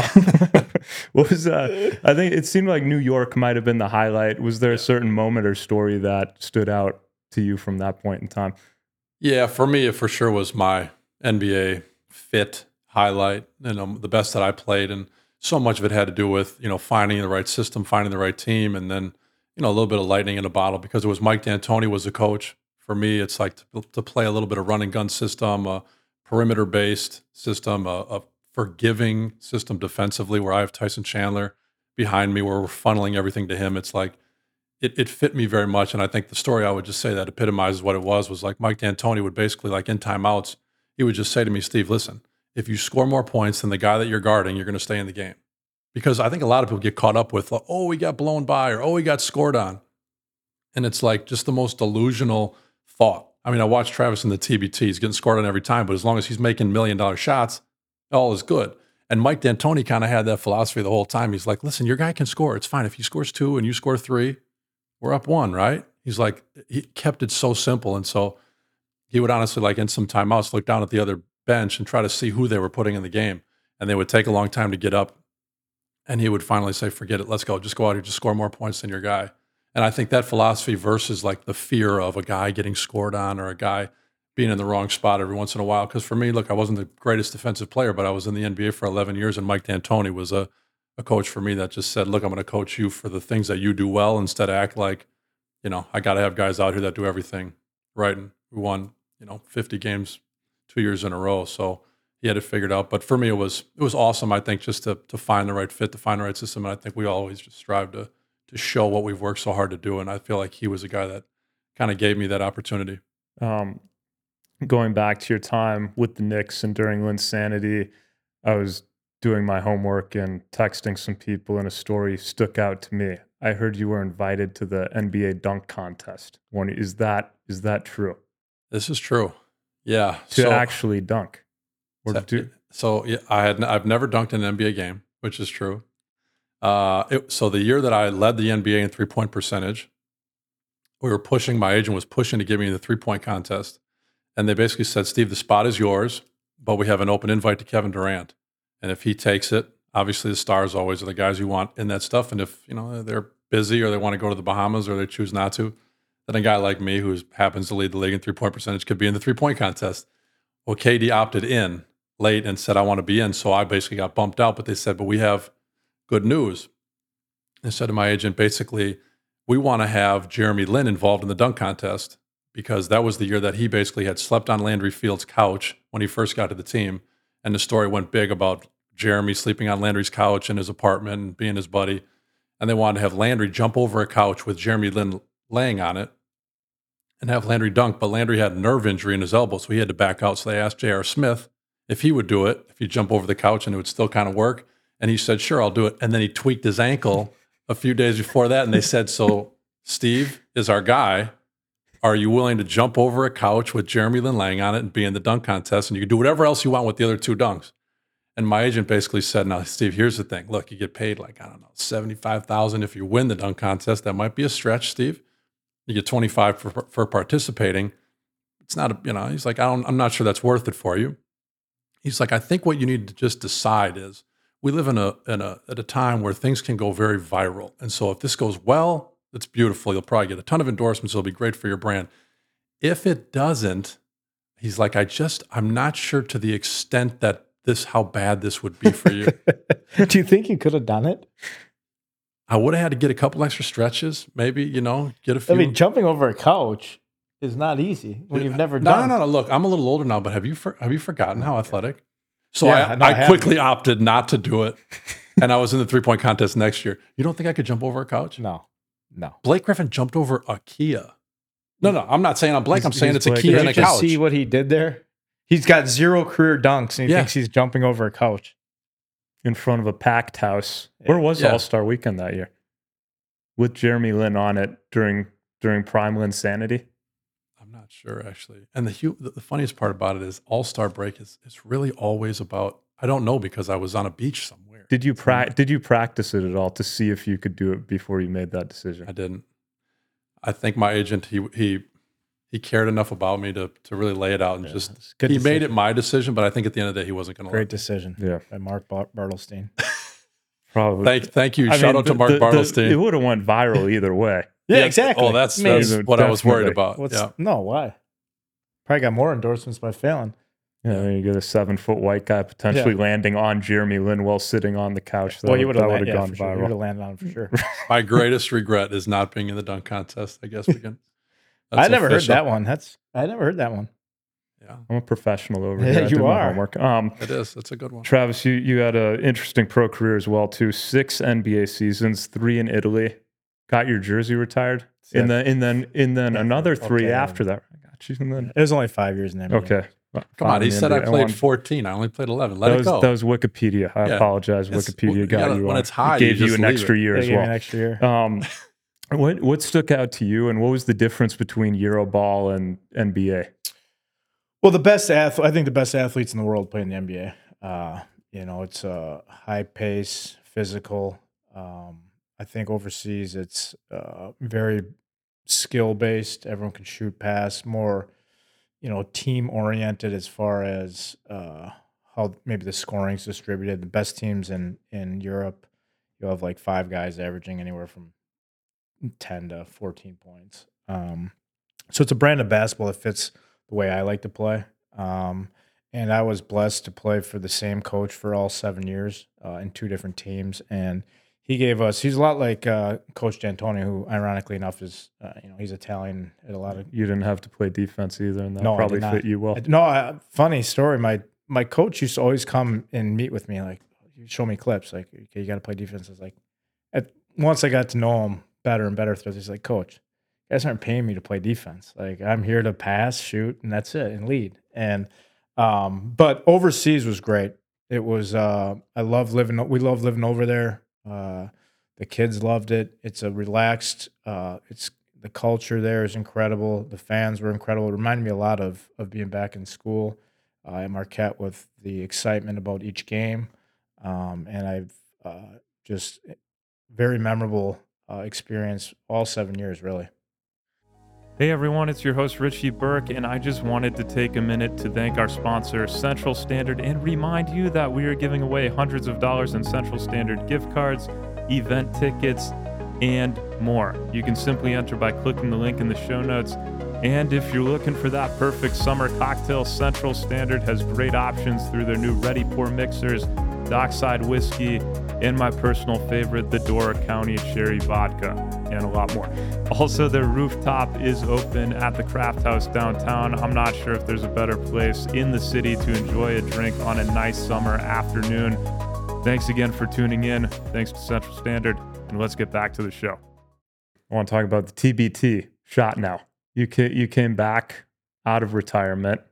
What was I think it seemed like New York might have been the highlight. Was there a certain moment or story that stood out to you from that point in time? Yeah, for me, it for sure was my NBA fit highlight. The best that I played, and so much of it had to do with finding the right system, finding the right team, and then a little bit of lightning in a bottle because it was Mike D'Antoni was the coach. For me, it's like to play a little bit of run and gun system, a perimeter based system, a forgiving system defensively where I have Tyson Chandler behind me, where we're funneling everything to him. It's like it fit me very much, and I think the story I would just say that epitomizes what it was like Mike D'Antoni would basically, like in timeouts, he would just say to me, Steve, listen, if you score more points than the guy that you're guarding, you're going to stay in the game. Because I think a lot of people get caught up with, oh, we got blown by, or oh, we got scored on. And it's like just the most delusional thought. I mean, I watched Travis in the TBT. He's getting scored on every time, but as long as he's making $1 million shots, all is good. And Mike D'Antoni kind of had that philosophy the whole time. He's like, listen, your guy can score. It's fine. If he scores 2 and you score 3, we're up 1, right? He's like, he kept it so simple. And so he would honestly, like in some timeouts, look down at the other bench and try to see who they were putting in the game. And they would take a long time to get up. And he would finally say, forget it, let's go. Just go out here, just score more points than your guy. And I think that philosophy versus like the fear of a guy getting scored on or a guy being in the wrong spot every once in a while. Because for me, look, I wasn't the greatest defensive player, but I was in the NBA for 11 years. And Mike D'Antoni was a coach for me that just said, look, I'm going to coach you for the things that you do well instead of act like, I got to have guys out here that do everything right. And we won, 50 games 2 years in a row. So he had it figured out. But for me, it was awesome, I think, just to find the right fit, to find the right system. And I think we always just strive to show what we've worked so hard to do. And I feel like he was a guy that kind of gave me that opportunity. Going back to your time with the Knicks and during Linsanity, I was doing my homework and texting some people, and a story stuck out to me. I heard you were invited to the NBA dunk contest. Is that true? This is true. Yeah. To actually dunk. So yeah, I've never dunked in an NBA game, which is true. So the year that I led the NBA in 3-point percentage, my agent was pushing to get me in the 3-point contest. And they basically said, Steve, the spot is yours, but we have an open invite to Kevin Durant. And if he takes it, obviously the stars always are the guys you want in that stuff. And if they're busy or they want to go to the Bahamas or they choose not to, then a guy like me who happens to lead the league in 3-point percentage could be in the 3-point contest. Well, KD opted in late and said, I want to be in. So I basically got bumped out, but they said, but we have good news. I said to my agent, basically, we want to have Jeremy Lin involved in the dunk contest because that was the year that he basically had slept on Landry Field's couch when he first got to the team. And the story went big about Jeremy sleeping on Landry's couch in his apartment and being his buddy. And they wanted to have Landry jump over a couch with Jeremy Lin laying on it and have Landry dunk. But Landry had a nerve injury in his elbow, so he had to back out. So they asked J.R. Smith if he would do it, if he'd jump over the couch and it would still kind of work. And he said, sure, I'll do it. And then he tweaked his ankle a few days before that. And they said, so Steve is our guy. Are you willing to jump over a couch with Jeremy Lin laying on it and be in the dunk contest? And you can do whatever else you want with the other 2 dunks. And my agent basically said, now, Steve, here's the thing. Look, you get paid like, I don't know, $75,000 if you win the dunk contest. That might be a stretch, Steve. You get $25 for participating. It's not, he's like, I'm not sure that's worth it for you. He's like, I think what you need to just decide is we live at a time where things can go very viral. And so if this goes well, it's beautiful. You'll probably get a ton of endorsements. It'll be great for your brand. If it doesn't, he's like, I'm not sure to the extent that how bad this would be for you. Do you think you could have done it? I would have had to get a couple extra stretches, maybe, get a few. I mean, jumping over a couch is not easy when you've never done it. No. Look, I'm a little older now, but have you forgotten how athletic? So Yeah, I quickly opted not to do it. And I was in the 3-point contest next year. You don't think I could jump over a couch? No. Blake Griffin jumped over a Kia. No, I'm not saying I'm Blake. I'm saying it's a Did Kia and you a just couch. see what he did there? He's got 0 career dunks, and he Yeah. thinks he's jumping over a couch. in front of a packed house. Where was Yeah. All-Star Weekend that year? With Jeremy Lin on it during prime Lin sanity. I'm not sure actually. And the funniest part about it is All-Star break is it's really always about, I don't know, because I was on a beach somewhere. Did you practice it at all to see if you could do it before you made that decision? I didn't. I think my agent he cared enough about me to really lay it out and just good he decision. made it my decision, but I think at the end of the day he wasn't going to. Great decision. Yeah. By Mark Bartelstein. Probably. Thank you. I Shout mean, out to Mark Bartelstein. It would have went viral either way. Yeah, exactly. Oh, that's Maybe. what I was worried Definitely. about. No, why? Probably got more endorsements by Phelan. Yeah, you get a 7-foot white guy potentially landing on Jeremy Lin while sitting on the couch. Well, you would have gone gone sure. You would viral. have landed on it for sure. My greatest regret is not being in the dunk contest. I guess we can. I never heard official. that one. I never heard that one. Yeah, I'm a professional over Yeah, here. I you did my are. homework. it is. It's a good one. Travis, you had an interesting pro career as well too. 6 NBA seasons, 3 in Italy. Got your jersey retired, and then another 3 okay. after that. I got you. And then It was only 5 years in the NBA. okay. Come on, he said I played wanted- 14. I only played 11. Let it go. That was Wikipedia. I Yeah. apologize. It's- Wikipedia you got gotta- you when on. it's high, It gave you you just an leave extra it. year They as gave me well. an extra year. What stuck out to you, and what was the difference between Euroball and NBA? Well, I think the best athletes in the world play in the NBA. It's a high pace, physical. I think overseas it's very skill based. Everyone can shoot, pass, more, team oriented as far as how maybe the scoring's distributed. The best teams in Europe, you have like 5 guys averaging anywhere from 10 to 14 points. So it's a brand of basketball that fits the way I like to play. And I was blessed to play for the same coach for all 7 years in 2 different teams. And he's a lot like Coach D'Antoni, who ironically enough is, he's Italian at a lot of. You didn't have to play defense either, and that No, I probably did not. fit you well. Funny story. My coach used to always come and meet with me, like, show me clips. Like, okay, you got to play defense. I was like, once I got to know him better and better, he's like, Coach, you guys aren't paying me to play defense. Like, I'm here to pass, shoot, and that's it, and lead. And but overseas was great. It was we love living over there. The kids loved it. It's a relaxed. It's the culture there is incredible. The fans were incredible. It reminded me a lot of being back in school at Marquette with the excitement about each game, and I've just very memorable experience all 7 years really. Hey everyone, it's your host Richie Burke, and I just wanted to take a minute to thank our sponsor, Central Standard, and remind you that we are giving away hundreds of dollars in Central Standard gift cards, event tickets, and more. You can simply enter by clicking the link in the show notes. And if you're looking for that perfect summer cocktail, Central Standard has great options through their new Ready Pour mixers, Dockside whiskey, and my personal favorite, the Dora County Sherry Vodka, and a lot more. Also, their rooftop is open at the Craft House downtown. I'm not sure if there's a better place in the city to enjoy a drink on a nice summer afternoon. Thanks again for tuning in. Thanks to Central Standard, and let's get back to the show. I want to talk about the TBT shot now. You came back out of retirement.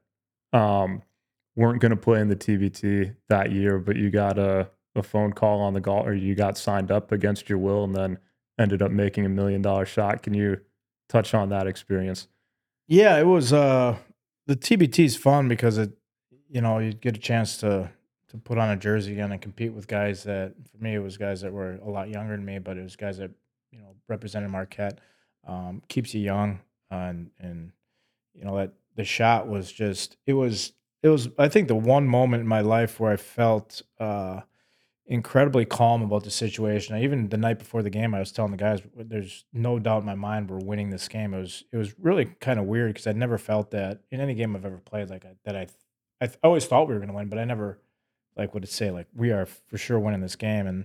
Weren't going to play in the TBT that year, but you got a phone call on the golf, or you got signed up against your will and then ended up making $1 million shot. Can you touch on that experience? Yeah, it was the TBT is fun because you get a chance to put on a jersey again and compete with guys that, for me, it was guys that were a lot younger than me, but it was guys that represented Marquette. Keeps you young, and that the shot was just it was I think the one moment in my life where I felt incredibly calm about the situation. Even the night before the game, I was telling the guys, there's no doubt in my mind we're winning this game. It was really kind of weird because I'd never felt that in any game I've ever played, like I always thought we were going to win, but I never would say we are for sure winning this game. And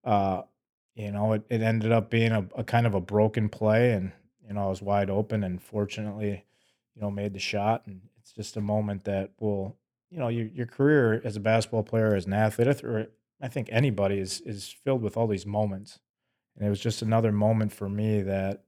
it ended up being a kind of a broken play, and I was wide open and fortunately made the shot. And it's just a moment that will your career as a basketball player, as an athlete, I think anybody is filled with all these moments, and it was just another moment for me that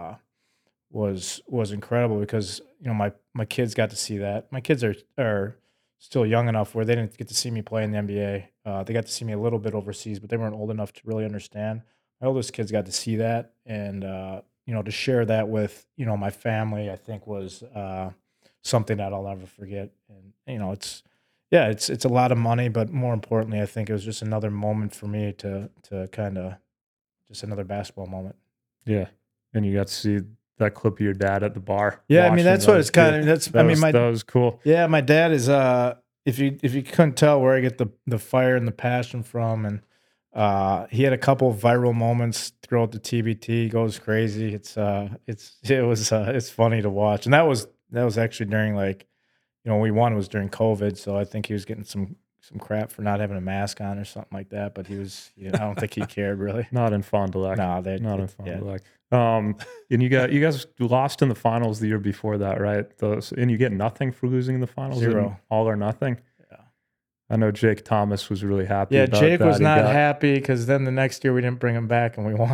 was incredible because my kids got to see that. My kids are still young enough where they didn't get to see me play in the NBA. They got to see me a little bit overseas, but they weren't old enough to really understand. My oldest kids got to see that, and to share that with my family, I think was something that I'll never forget. And it's a lot of money, but more importantly, I think it was just another moment for me to kind of just another basketball moment. Yeah, and you got to see that clip of your dad at the bar. Yeah, I mean that's what it's kind of. That was cool. Yeah, my dad is. If you couldn't tell where I get the fire and the passion from, and he had a couple of viral moments throughout the TBT. He goes crazy. It's funny to watch, and that was actually during we won was during COVID, so I think he was getting some crap for not having a mask on or something like that. But he was, I don't think he cared really. Not in Fond du Lac. No, not in Fond du Lac. And you guys lost in the finals the year before that, right? And you get nothing for losing in the finals. 0. All or nothing. Yeah. I know Jake Thomas was really happy. Yeah, about Jake that. was not happy because then the next year we didn't bring him back and we won.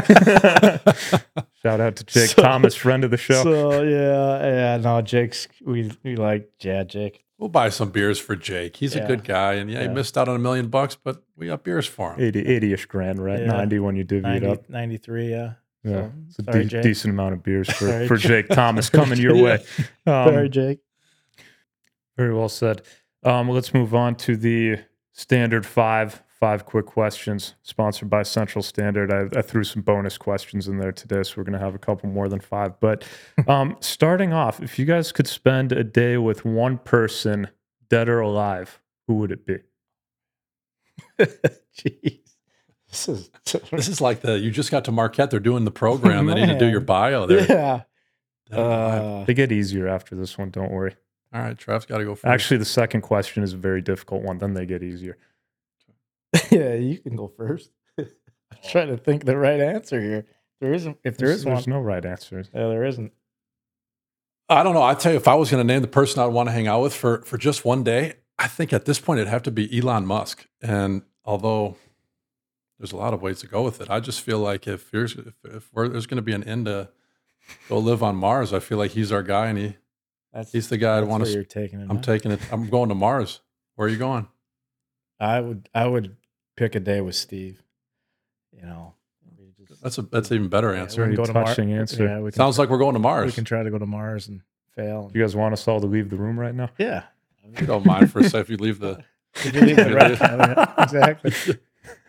Shout out to Jake Thomas, friend of the show. So no, Jake's we like Jake. We'll buy some beers for Jake. He's a good guy, and he missed out on $1 million, but we got beers for him. 80-ish grand, right? Yeah. 90 when you divvy it up. 93, yeah. Yeah, so, it's a decent amount of beers for Jake Thomas coming your way. Sorry, Jake. Very well said. Let's move on to the standard five quick questions, sponsored by Central Standard. I threw some bonus questions in there today, so we're going to have a couple more than 5. But starting off, if you guys could spend a day with one person, dead or alive, who would it be? Jeez. This is like you just got to Marquette. They're doing the program. They need to do your bio there. Yeah. They get easier after this one. Don't worry. All right, Trev's got to go first. Actually, the second question is a very difficult one. Then they get easier. Yeah, you can go first. I'm trying to think the right answer here. There's no right answer. Yeah, there isn't. I don't know. I tell you, if I was going to name the person I'd want to hang out with for just one day, I think at this point it'd have to be Elon Musk. And although there's a lot of ways to go with it, I just feel like if there's going to be an end to go live on Mars, I feel like he's our guy, and he's the guy I'd want to. You're taking it. I'm taking it. I'm going to Mars. Where are you going? I would pick a day with Steve. That's an even better answer. Very touching answer. Yeah, Sounds like we're going to Mars. We can try to go to Mars and fail. You guys want us all to leave the room right now? Yeah. You don't mind for a second if you leave the. If you leave the right, exactly.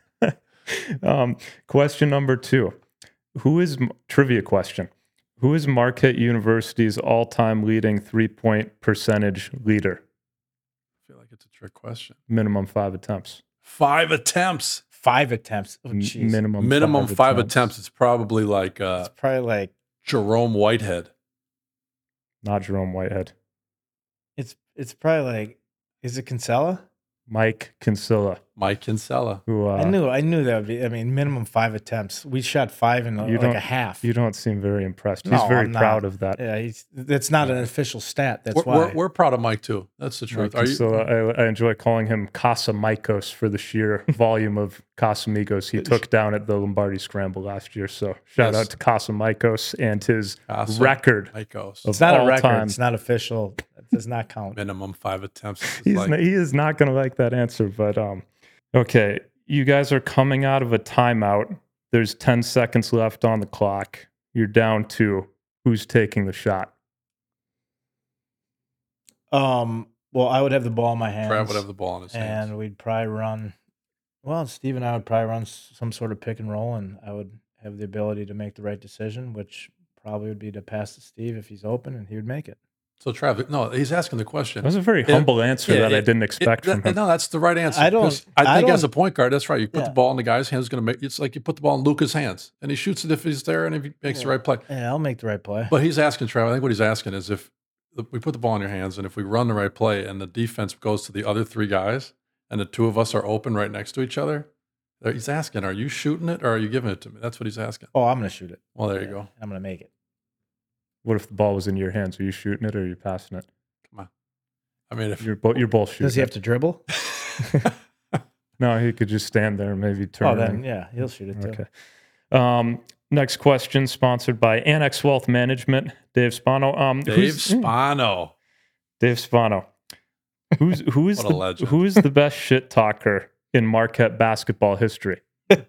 Question number 2. Trivia question. Who is Marquette University's all-time leading 3-point percentage leader? I feel like it's a trick question. Minimum 5 attempts. 5 attempts. 5 attempts. Oh, Minimum 5 attempts. It's probably like Jerome Whitehead. Not Jerome Whitehead. It's probably like, is it Kinsella? Mike Kinsella. Mike Kinsella. Who I knew that would be. I mean, minimum 5 attempts. We shot 5 in a half. You don't seem very impressed. He's very proud of that. Yeah, that's not an official stat. That's why we're proud of Mike too. That's the truth. I enjoy calling him Casamigos for the sheer volume of Casamigos he took down at the Lombardi Scramble last year. So shout out to Casamigos and his record. It's not a record. It's not official. It does not count. Minimum 5 attempts. He is not going to like that answer, but okay. You guys are coming out of a timeout. There's 10 seconds left on the clock. You're down 2. Who's taking the shot? Well, I would have the ball in my hands. Trav would have the ball in his hands. And we'd probably run. Well, Steve and I would probably run some sort of pick and roll, and I would have the ability to make the right decision, which probably would be to pass to Steve if he's open, and he would make it. So, Trav, no, he's asking the question. That was a very humble answer that I didn't expect from him. No, that's the right answer. I think as a point guard, that's right. You put the ball in the guy's hands, it's like you put the ball in Luka's hands, and he shoots it if he's there and if he makes the right play. Yeah, I'll make the right play. But he's asking, Trav, I think what he's asking is if we put the ball in your hands and if we run the right play and the defense goes to the other 3 guys and the 2 of us are open right next to each other, he's asking, are you shooting it or are you giving it to me? That's what he's asking. Oh, I'm going to shoot it. Well, there you go. I'm going to make it. What if the ball was in your hands? Are you shooting it or are you passing it? Come on. I mean, if you're both shooting. Does he have to dribble? No, he could just stand there and maybe turn. Oh, then yeah, he'll shoot it too. Okay. Next question, sponsored by Annex Wealth Management. Dave Spano. Dave Spano. Who is What a legend. who is the best shit talker in Marquette basketball history?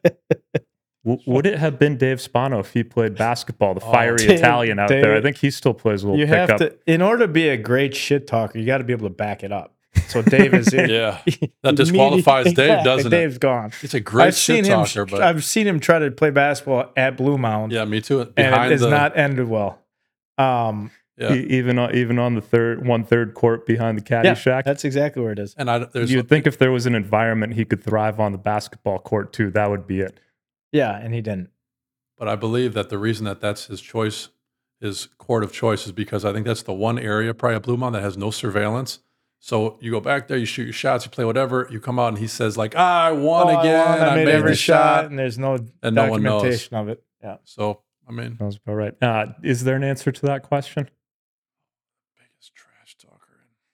Would it have been Dave Spano if he played basketball, the fiery Dave- Italian out there? I think he still plays a little You have pickup. to, in order to be a great shit talker, you got to be able to back it up. So Dave is in. Yeah. That disqualifies Dave, doesn't it? Dave's gone. He's a great I've seen shit him. talker, but I've seen him try to play basketball at Blue Mound, yeah, me too. and Behind it has the, not ended well. yeah. Even on the third court behind the caddy Yeah, shack. that's exactly where it is. And there's You'd think if there was an environment he could thrive on the basketball court too, that would be it. Yeah, and he didn't. But I believe that the reason that that's his choice, his court of choice, is because I think that's the one area probably at Blue Mountain that has no surveillance. So you go back there, you shoot your shots, you play whatever, you come out and he says like, I won again, I made every the shot, and there's no and no one knows. documentation of it. Yeah. So, I mean, That was about right. Is there an answer to that question? biggest trash talker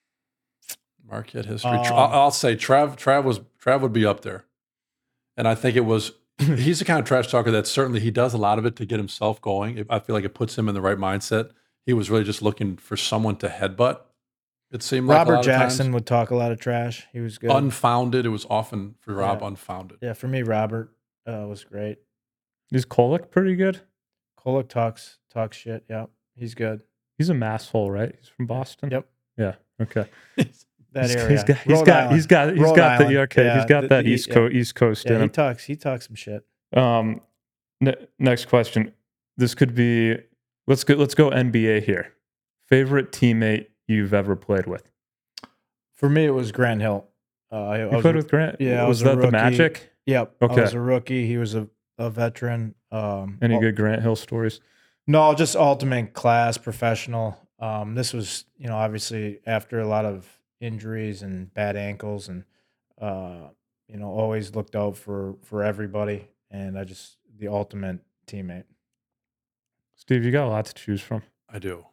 in Marquette history. I'll say Trav would be up there. And I think it was, he's the kind of trash talker that certainly he does a lot of it to get himself going. I feel like it puts him in the right mindset. He was really just looking for someone to headbutt. It seemed like a Robert lot Jackson of would talk a lot of trash. He was good. times. Unfounded. It was often for Rob Yeah. unfounded. Yeah, for me, Robert was great. Is Kolek pretty good? Kolek talks shit. Yeah, he's good. He's a masshole, right? He's from Boston. Yep. Yeah. Okay. That He's area. got Rhode Island. he's got Rhode the Island. Yeah, he's got that the- East Coast Yeah, in him. he talks some shit. Next question. This could be let's go NBA here. Favorite teammate you've ever played with? For me, it was Grant Hill. You played with Grant? Yeah, I was was a that the rookie. Magic? Yep. Okay. I was a rookie. He was a veteran. Any good Grant Hill stories? No, just ultimate class, professional. This was, obviously after a lot of injuries and bad ankles, and always looked out for everybody. And the ultimate teammate. Steve, you got a lot to choose from. I do.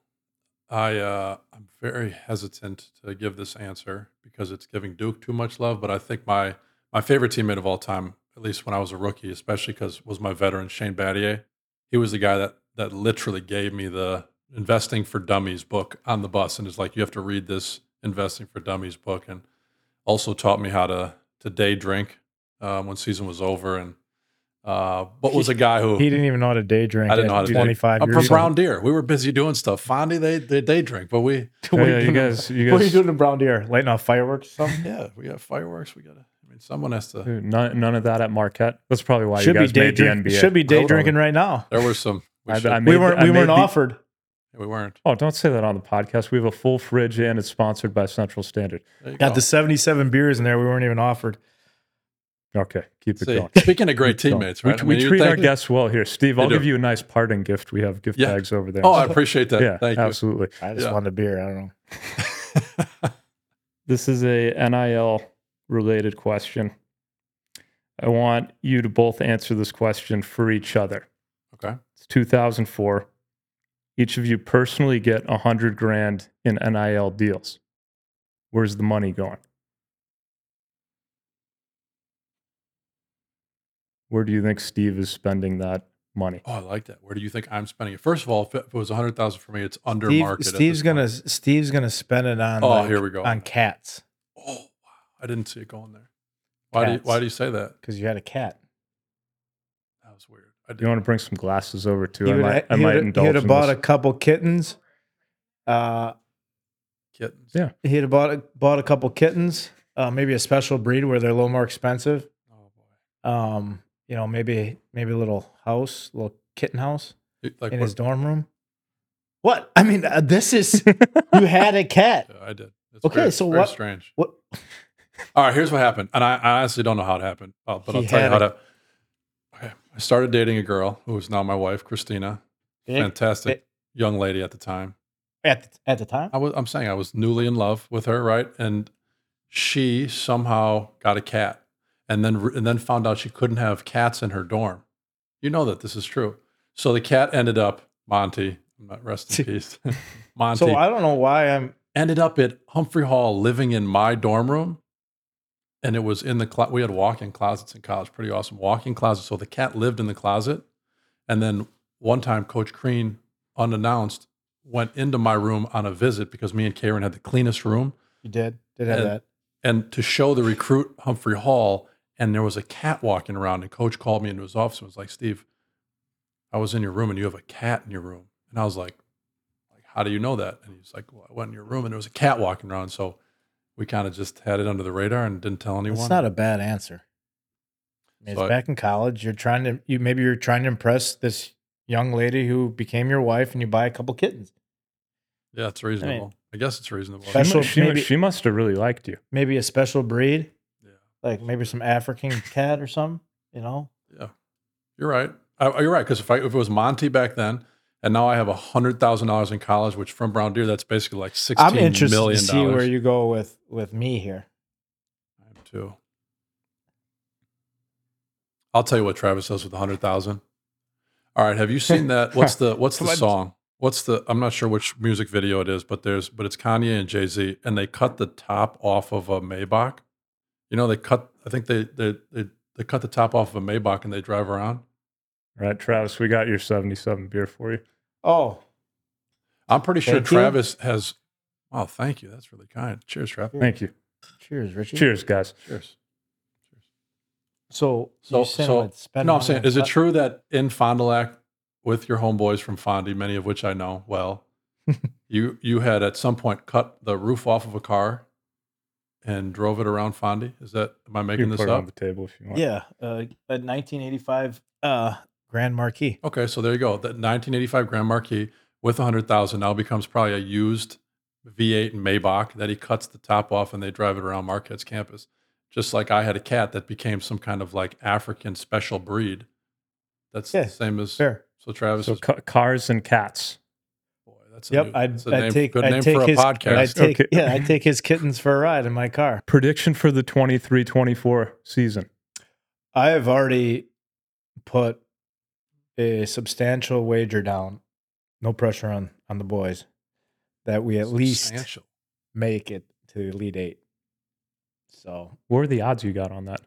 I'm very hesitant to give this answer because it's giving Duke too much love. But I think my favorite teammate of all time, at least when I was a rookie, especially because was my veteran Shane Battier. He was the guy that literally gave me the Investing for Dummies book on the bus, and is like, you have to read this Investing for Dummies book, and also taught me how to day drink when season was over. And but was a guy who He didn't even know how to day drink. I didn't know how to 25 I'm years from old. Brown Deer. We were busy doing stuff. Fondy, they day drink, but we Oh, yeah, you guys, What are you doing in Brown Deer? Lighting off fireworks or something? yeah, we got fireworks. We got to. I mean, someone has to. none of that at Marquette. That's probably why Should you be guys day made the drink. NBA. Should be day Hold on. drinking right now. There were some. We, I should- made- We weren't I made the- offered. we weren't. Oh, don't say that on the podcast. We have a full fridge and it's sponsored by Central Standard. There you Got go. the 77 beers in there. We weren't even offered. Okay, keep it See, going. speaking of great Keep going. teammates, right? We you treat our think- guests well here. Steve, They I'll do. give you a nice parting gift. We have gift Yeah. bags over there. Oh, I appreciate that. yeah, Thank you. absolutely. I just Yeah. wanted a beer. I don't know. This is a NIL related question. I want you to both answer this question for each other. Okay. It's 2004. Each of you personally get $100,000 in NIL deals. Where's the money going? Where do you think Steve is spending that money? Oh, I like that. Where do you think I'm spending it? First of all, if it was 100,000 for me, it's under market. at Steve's this point. gonna spend it on. Oh, here we go. On cats Oh, wow! I didn't see it going there. Cats. Why do you say that? because you had a cat. That was weird. I You did. want to bring some glasses over too? He I would might have indulge in bought this. a couple kittens. Kittens. Yeah. He'd have bought a couple kittens. Maybe a special breed where they're a little more expensive. Oh boy. Maybe a little house, little kitten house Like in what- his dorm room. What? I mean, this is you had a cat. Yeah, I did. It's Okay, very, so very what- strange. What? All right, here's what happened, and I honestly don't know how it happened, but I'll He tell you had how a- to. Okay, I started dating a girl who is now my wife, Christina. Fantastic young lady at the time. At the time. I'm saying I was newly in love with her, right? And she somehow got a cat, and then found out she couldn't have cats in her dorm. You know that this is true. So the cat ended up Monty. Rest in peace, Monty. So I don't know why I'm. Ended up at Humphrey Hall, living in my dorm room, and it was in the we had walk-in closets in college, pretty awesome walk-in closets. So the cat lived in the closet, and then one time, Coach Crean, unannounced, went into my room on a visit because me and Karen had the cleanest room. You did. Did have And- that. and to show the recruit Humphrey Hall, and there was a cat walking around, and coach called me into his office and was like, Steve, I was in your room and you have a cat in your room. And I was like, how do you know that? And he's like, well, I went in your room and there was a cat walking around. So we kind of just had it under the radar and didn't tell anyone. It's not a bad answer. I mean, So it's back in college. You're trying to impress this young lady who became your wife, and you buy a couple kittens. Yeah, it's reasonable. I guess it's reasonable. Special- She must have really liked you. Maybe a special breed, Yeah. like maybe some African cat or something. Yeah, you're right. You're right, because if it was Monty back then, and now I have $100,000 in college, which from Brown Deere, that's basically like $16 I'm interested million. to see where you go with me here. I am too. I'll tell you what Travis does with 100,000. All right, have you seen that? What's the song? I'm not sure which music video it is, but it's Kanye and Jay-Z, and they cut the top off of a Maybach. You know, they cut the top off of a Maybach and they drive around. All right, Travis, we got your 77 beer for you. Oh, I'm pretty sure Thank you. Travis has. Oh, thank you. That's really kind. Cheers, Travis. Thank you. cheers, Richie. Cheers, guys. Cheers. So you saying I'd spend No, I'm money saying, on is it cut- true that in Fond du Lac, with your homeboys from Fondy, many of which I know well, you had at some point cut the roof off of a car and drove it around Fondy? Am I You making can this put it on up? the table if you want. Yeah, a 1985 Grand Marquis. Okay, so there you go. That 1985 Grand Marquis with 100,000 now becomes probably a used V8 Maybach that he cuts the top off and they drive it around Marquette's campus. Just like I had a cat that became some kind of like African special breed. That's Yeah, the same as Fair. So Travis So is cars and cats. boy. That's Yep, that's I'd take good I'd name take for a his podcast. I'd take his kittens for a ride in my car. Prediction for the 23-24 season. I have already put a substantial wager down. No pressure on the boys that we at least Substantial. make it to the Elite Eight. So What are the odds you got on that?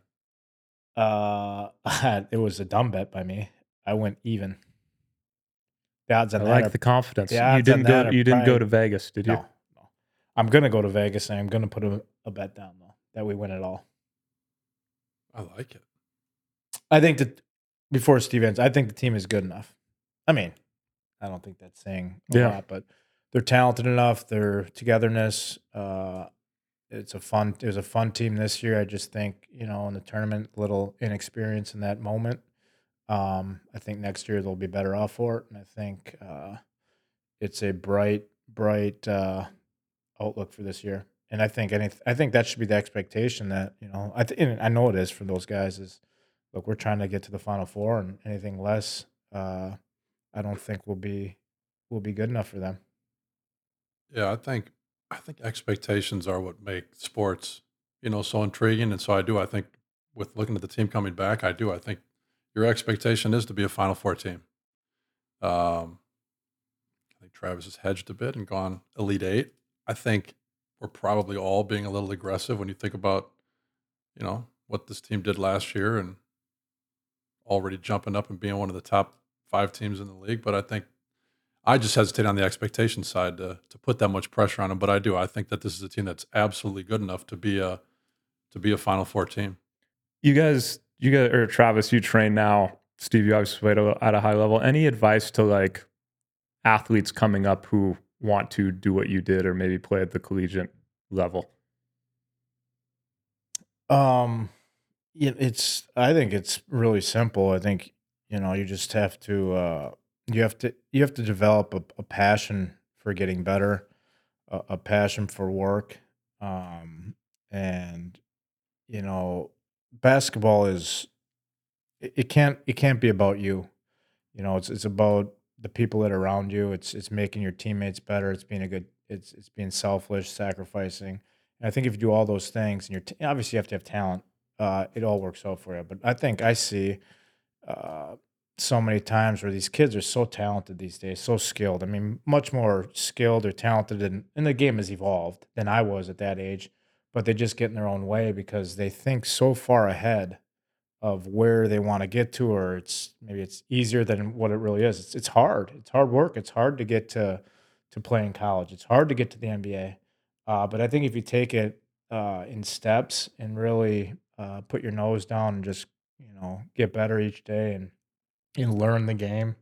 it was a dumb bet by me. I went even. The odds I on that like are the confidence. the You odds didn't on go. that are You didn't go probably- to Vegas, did you? no. I'm gonna go to Vegas and I'm gonna put a bet down though that we win it all. I like it. I think that before Steve ends, I think the team is good enough. I mean, I don't think that's saying a Yeah. lot, but they're talented enough. Their togetherness. It was a fun team this year. I just think, in the tournament, a little inexperience in that moment. I think next year they'll be better off for it, and I think it's a bright outlook for this year. And I think that should be the expectation that and I know it is for those guys. Is look, we're trying to get to the Final Four, and anything less, I don't think will be good enough for them. Yeah, I think expectations are what make sports, so intriguing. And so I think with looking at the team coming back, I think your expectation is to be a Final Four team. I think Travis has hedged a bit and gone Elite Eight. I think we're probably all being a little aggressive when you think about, what this team did last year and already jumping up and being one of the top 5 teams in the league. But I think I just hesitate on the expectation side to put that much pressure on them. But I think that this is a team that's absolutely good enough to be a Final Four team. You guys, or Travis, you train now. Steve, you obviously played at a high level. Any advice to like athletes coming up who want to do what you did or maybe play at the collegiate level? I think it's really simple. I think, you just have to you have to develop a passion for getting better, a passion for work. And basketball is it can't be about you. It's about the people that are around you. It's making your teammates better. It's being selfish, sacrificing. And I think if you do all those things, and obviously you have to have talent, it all works out for you. But I think I see so many times where these kids are so talented these days, so skilled. I mean, much more skilled or talented, and the game has evolved than I was at that age. But they just get in their own way because they think so far ahead of where they want to get to, or maybe it's easier than what it really is. It's hard. It's hard work. It's hard to get to play in college. It's hard to get to the NBA. But I think if you take it in steps and really put your nose down and just get better each day and learn the game,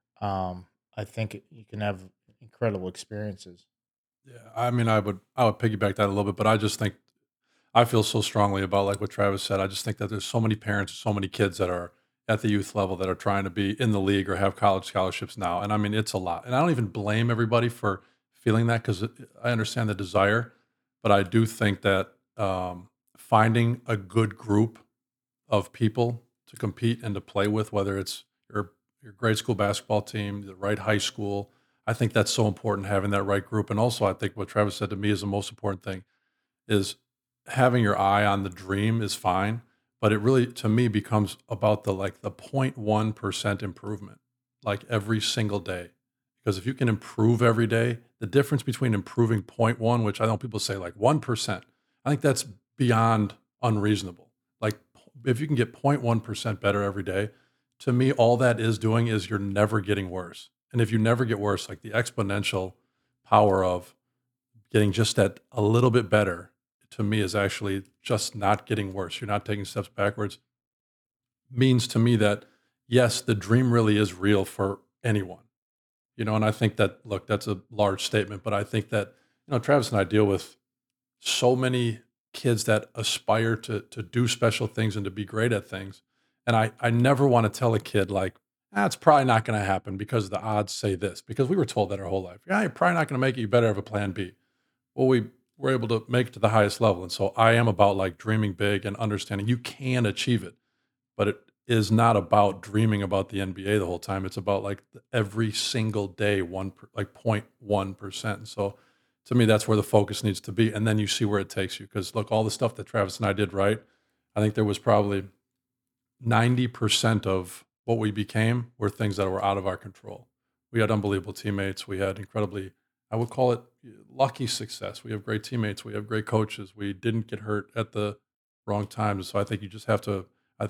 I think you can have incredible experiences. Yeah, I mean, I would piggyback that a little bit, but I just think I feel so strongly about like what Travis said. I just think that there's so many parents, so many kids that are at the youth level that are trying to be in the league or have college scholarships now, and I mean, it's a lot. And I don't even blame everybody for feeling that because I understand the desire, but I do think that finding a good group of people to compete and to play with, whether it's your grade school basketball team, the right high school. I think that's so important having that right group. And also, I think what Travis said to me is the most important thing is having your eye on the dream is fine, but it really to me becomes about the 0.1% improvement, like every single day. Because if you can improve every day, the difference between improving zero point 0.1, which I know people say like 1%, I think that's beyond unreasonable. Like if you can get 0.1% better every day, to me, all that is doing is you're never getting worse. And if you never get worse, like the exponential power of getting just that a little bit better, to me, is actually just not getting worse. You're not taking steps backwards. Means to me that, yes, the dream really is real for anyone. And I think that, look, that's a large statement, but I think that, Travis and I deal with so many kids that aspire to do special things and to be great at things. And I never want to tell a kid like, it's probably not going to happen because the odds say this, because we were told that our whole life. Yeah, you're probably not going to make it. You better have a plan B. Well, we were able to make it to the highest level. And so I am about like dreaming big and understanding you can achieve it, but it is not about dreaming about the NBA the whole time. It's about like every single day, 0.1%. And so to me, that's where the focus needs to be. And then you see where it takes you. Because look, all the stuff that Travis and I did right, I think there was probably 90% of what we became were things that were out of our control. We had unbelievable teammates. We had incredibly, I would call it lucky success. We have great teammates. We have great coaches. We didn't get hurt at the wrong times. So I think you just have to,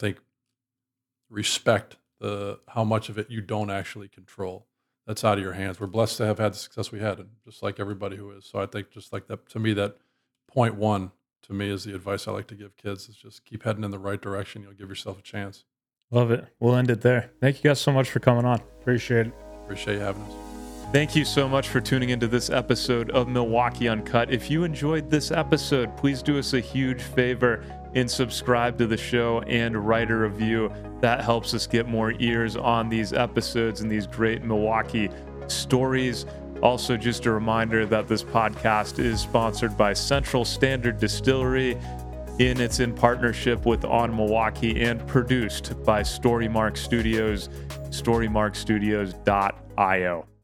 respect how much of it you don't actually control. That's out of your hands. We're blessed to have had the success we had, and just like everybody who is. So I think just like that, to me, that 0.1 to me is the advice I like to give kids is just keep heading in the right direction. You'll give yourself a chance. Love it. We'll end it there. Thank you guys so much for coming on. Appreciate it. Appreciate you having us. Thank you so much for tuning into this episode of Milwaukee Uncut. If you enjoyed this episode, please do us a huge favor and subscribe to the show and write a review. That helps us get more ears on these episodes and these great Milwaukee stories. Also, just a reminder that this podcast is sponsored by Central Standard Distillery, and it's in partnership with On Milwaukee and produced by Storymark Studios, storymarkstudios.io.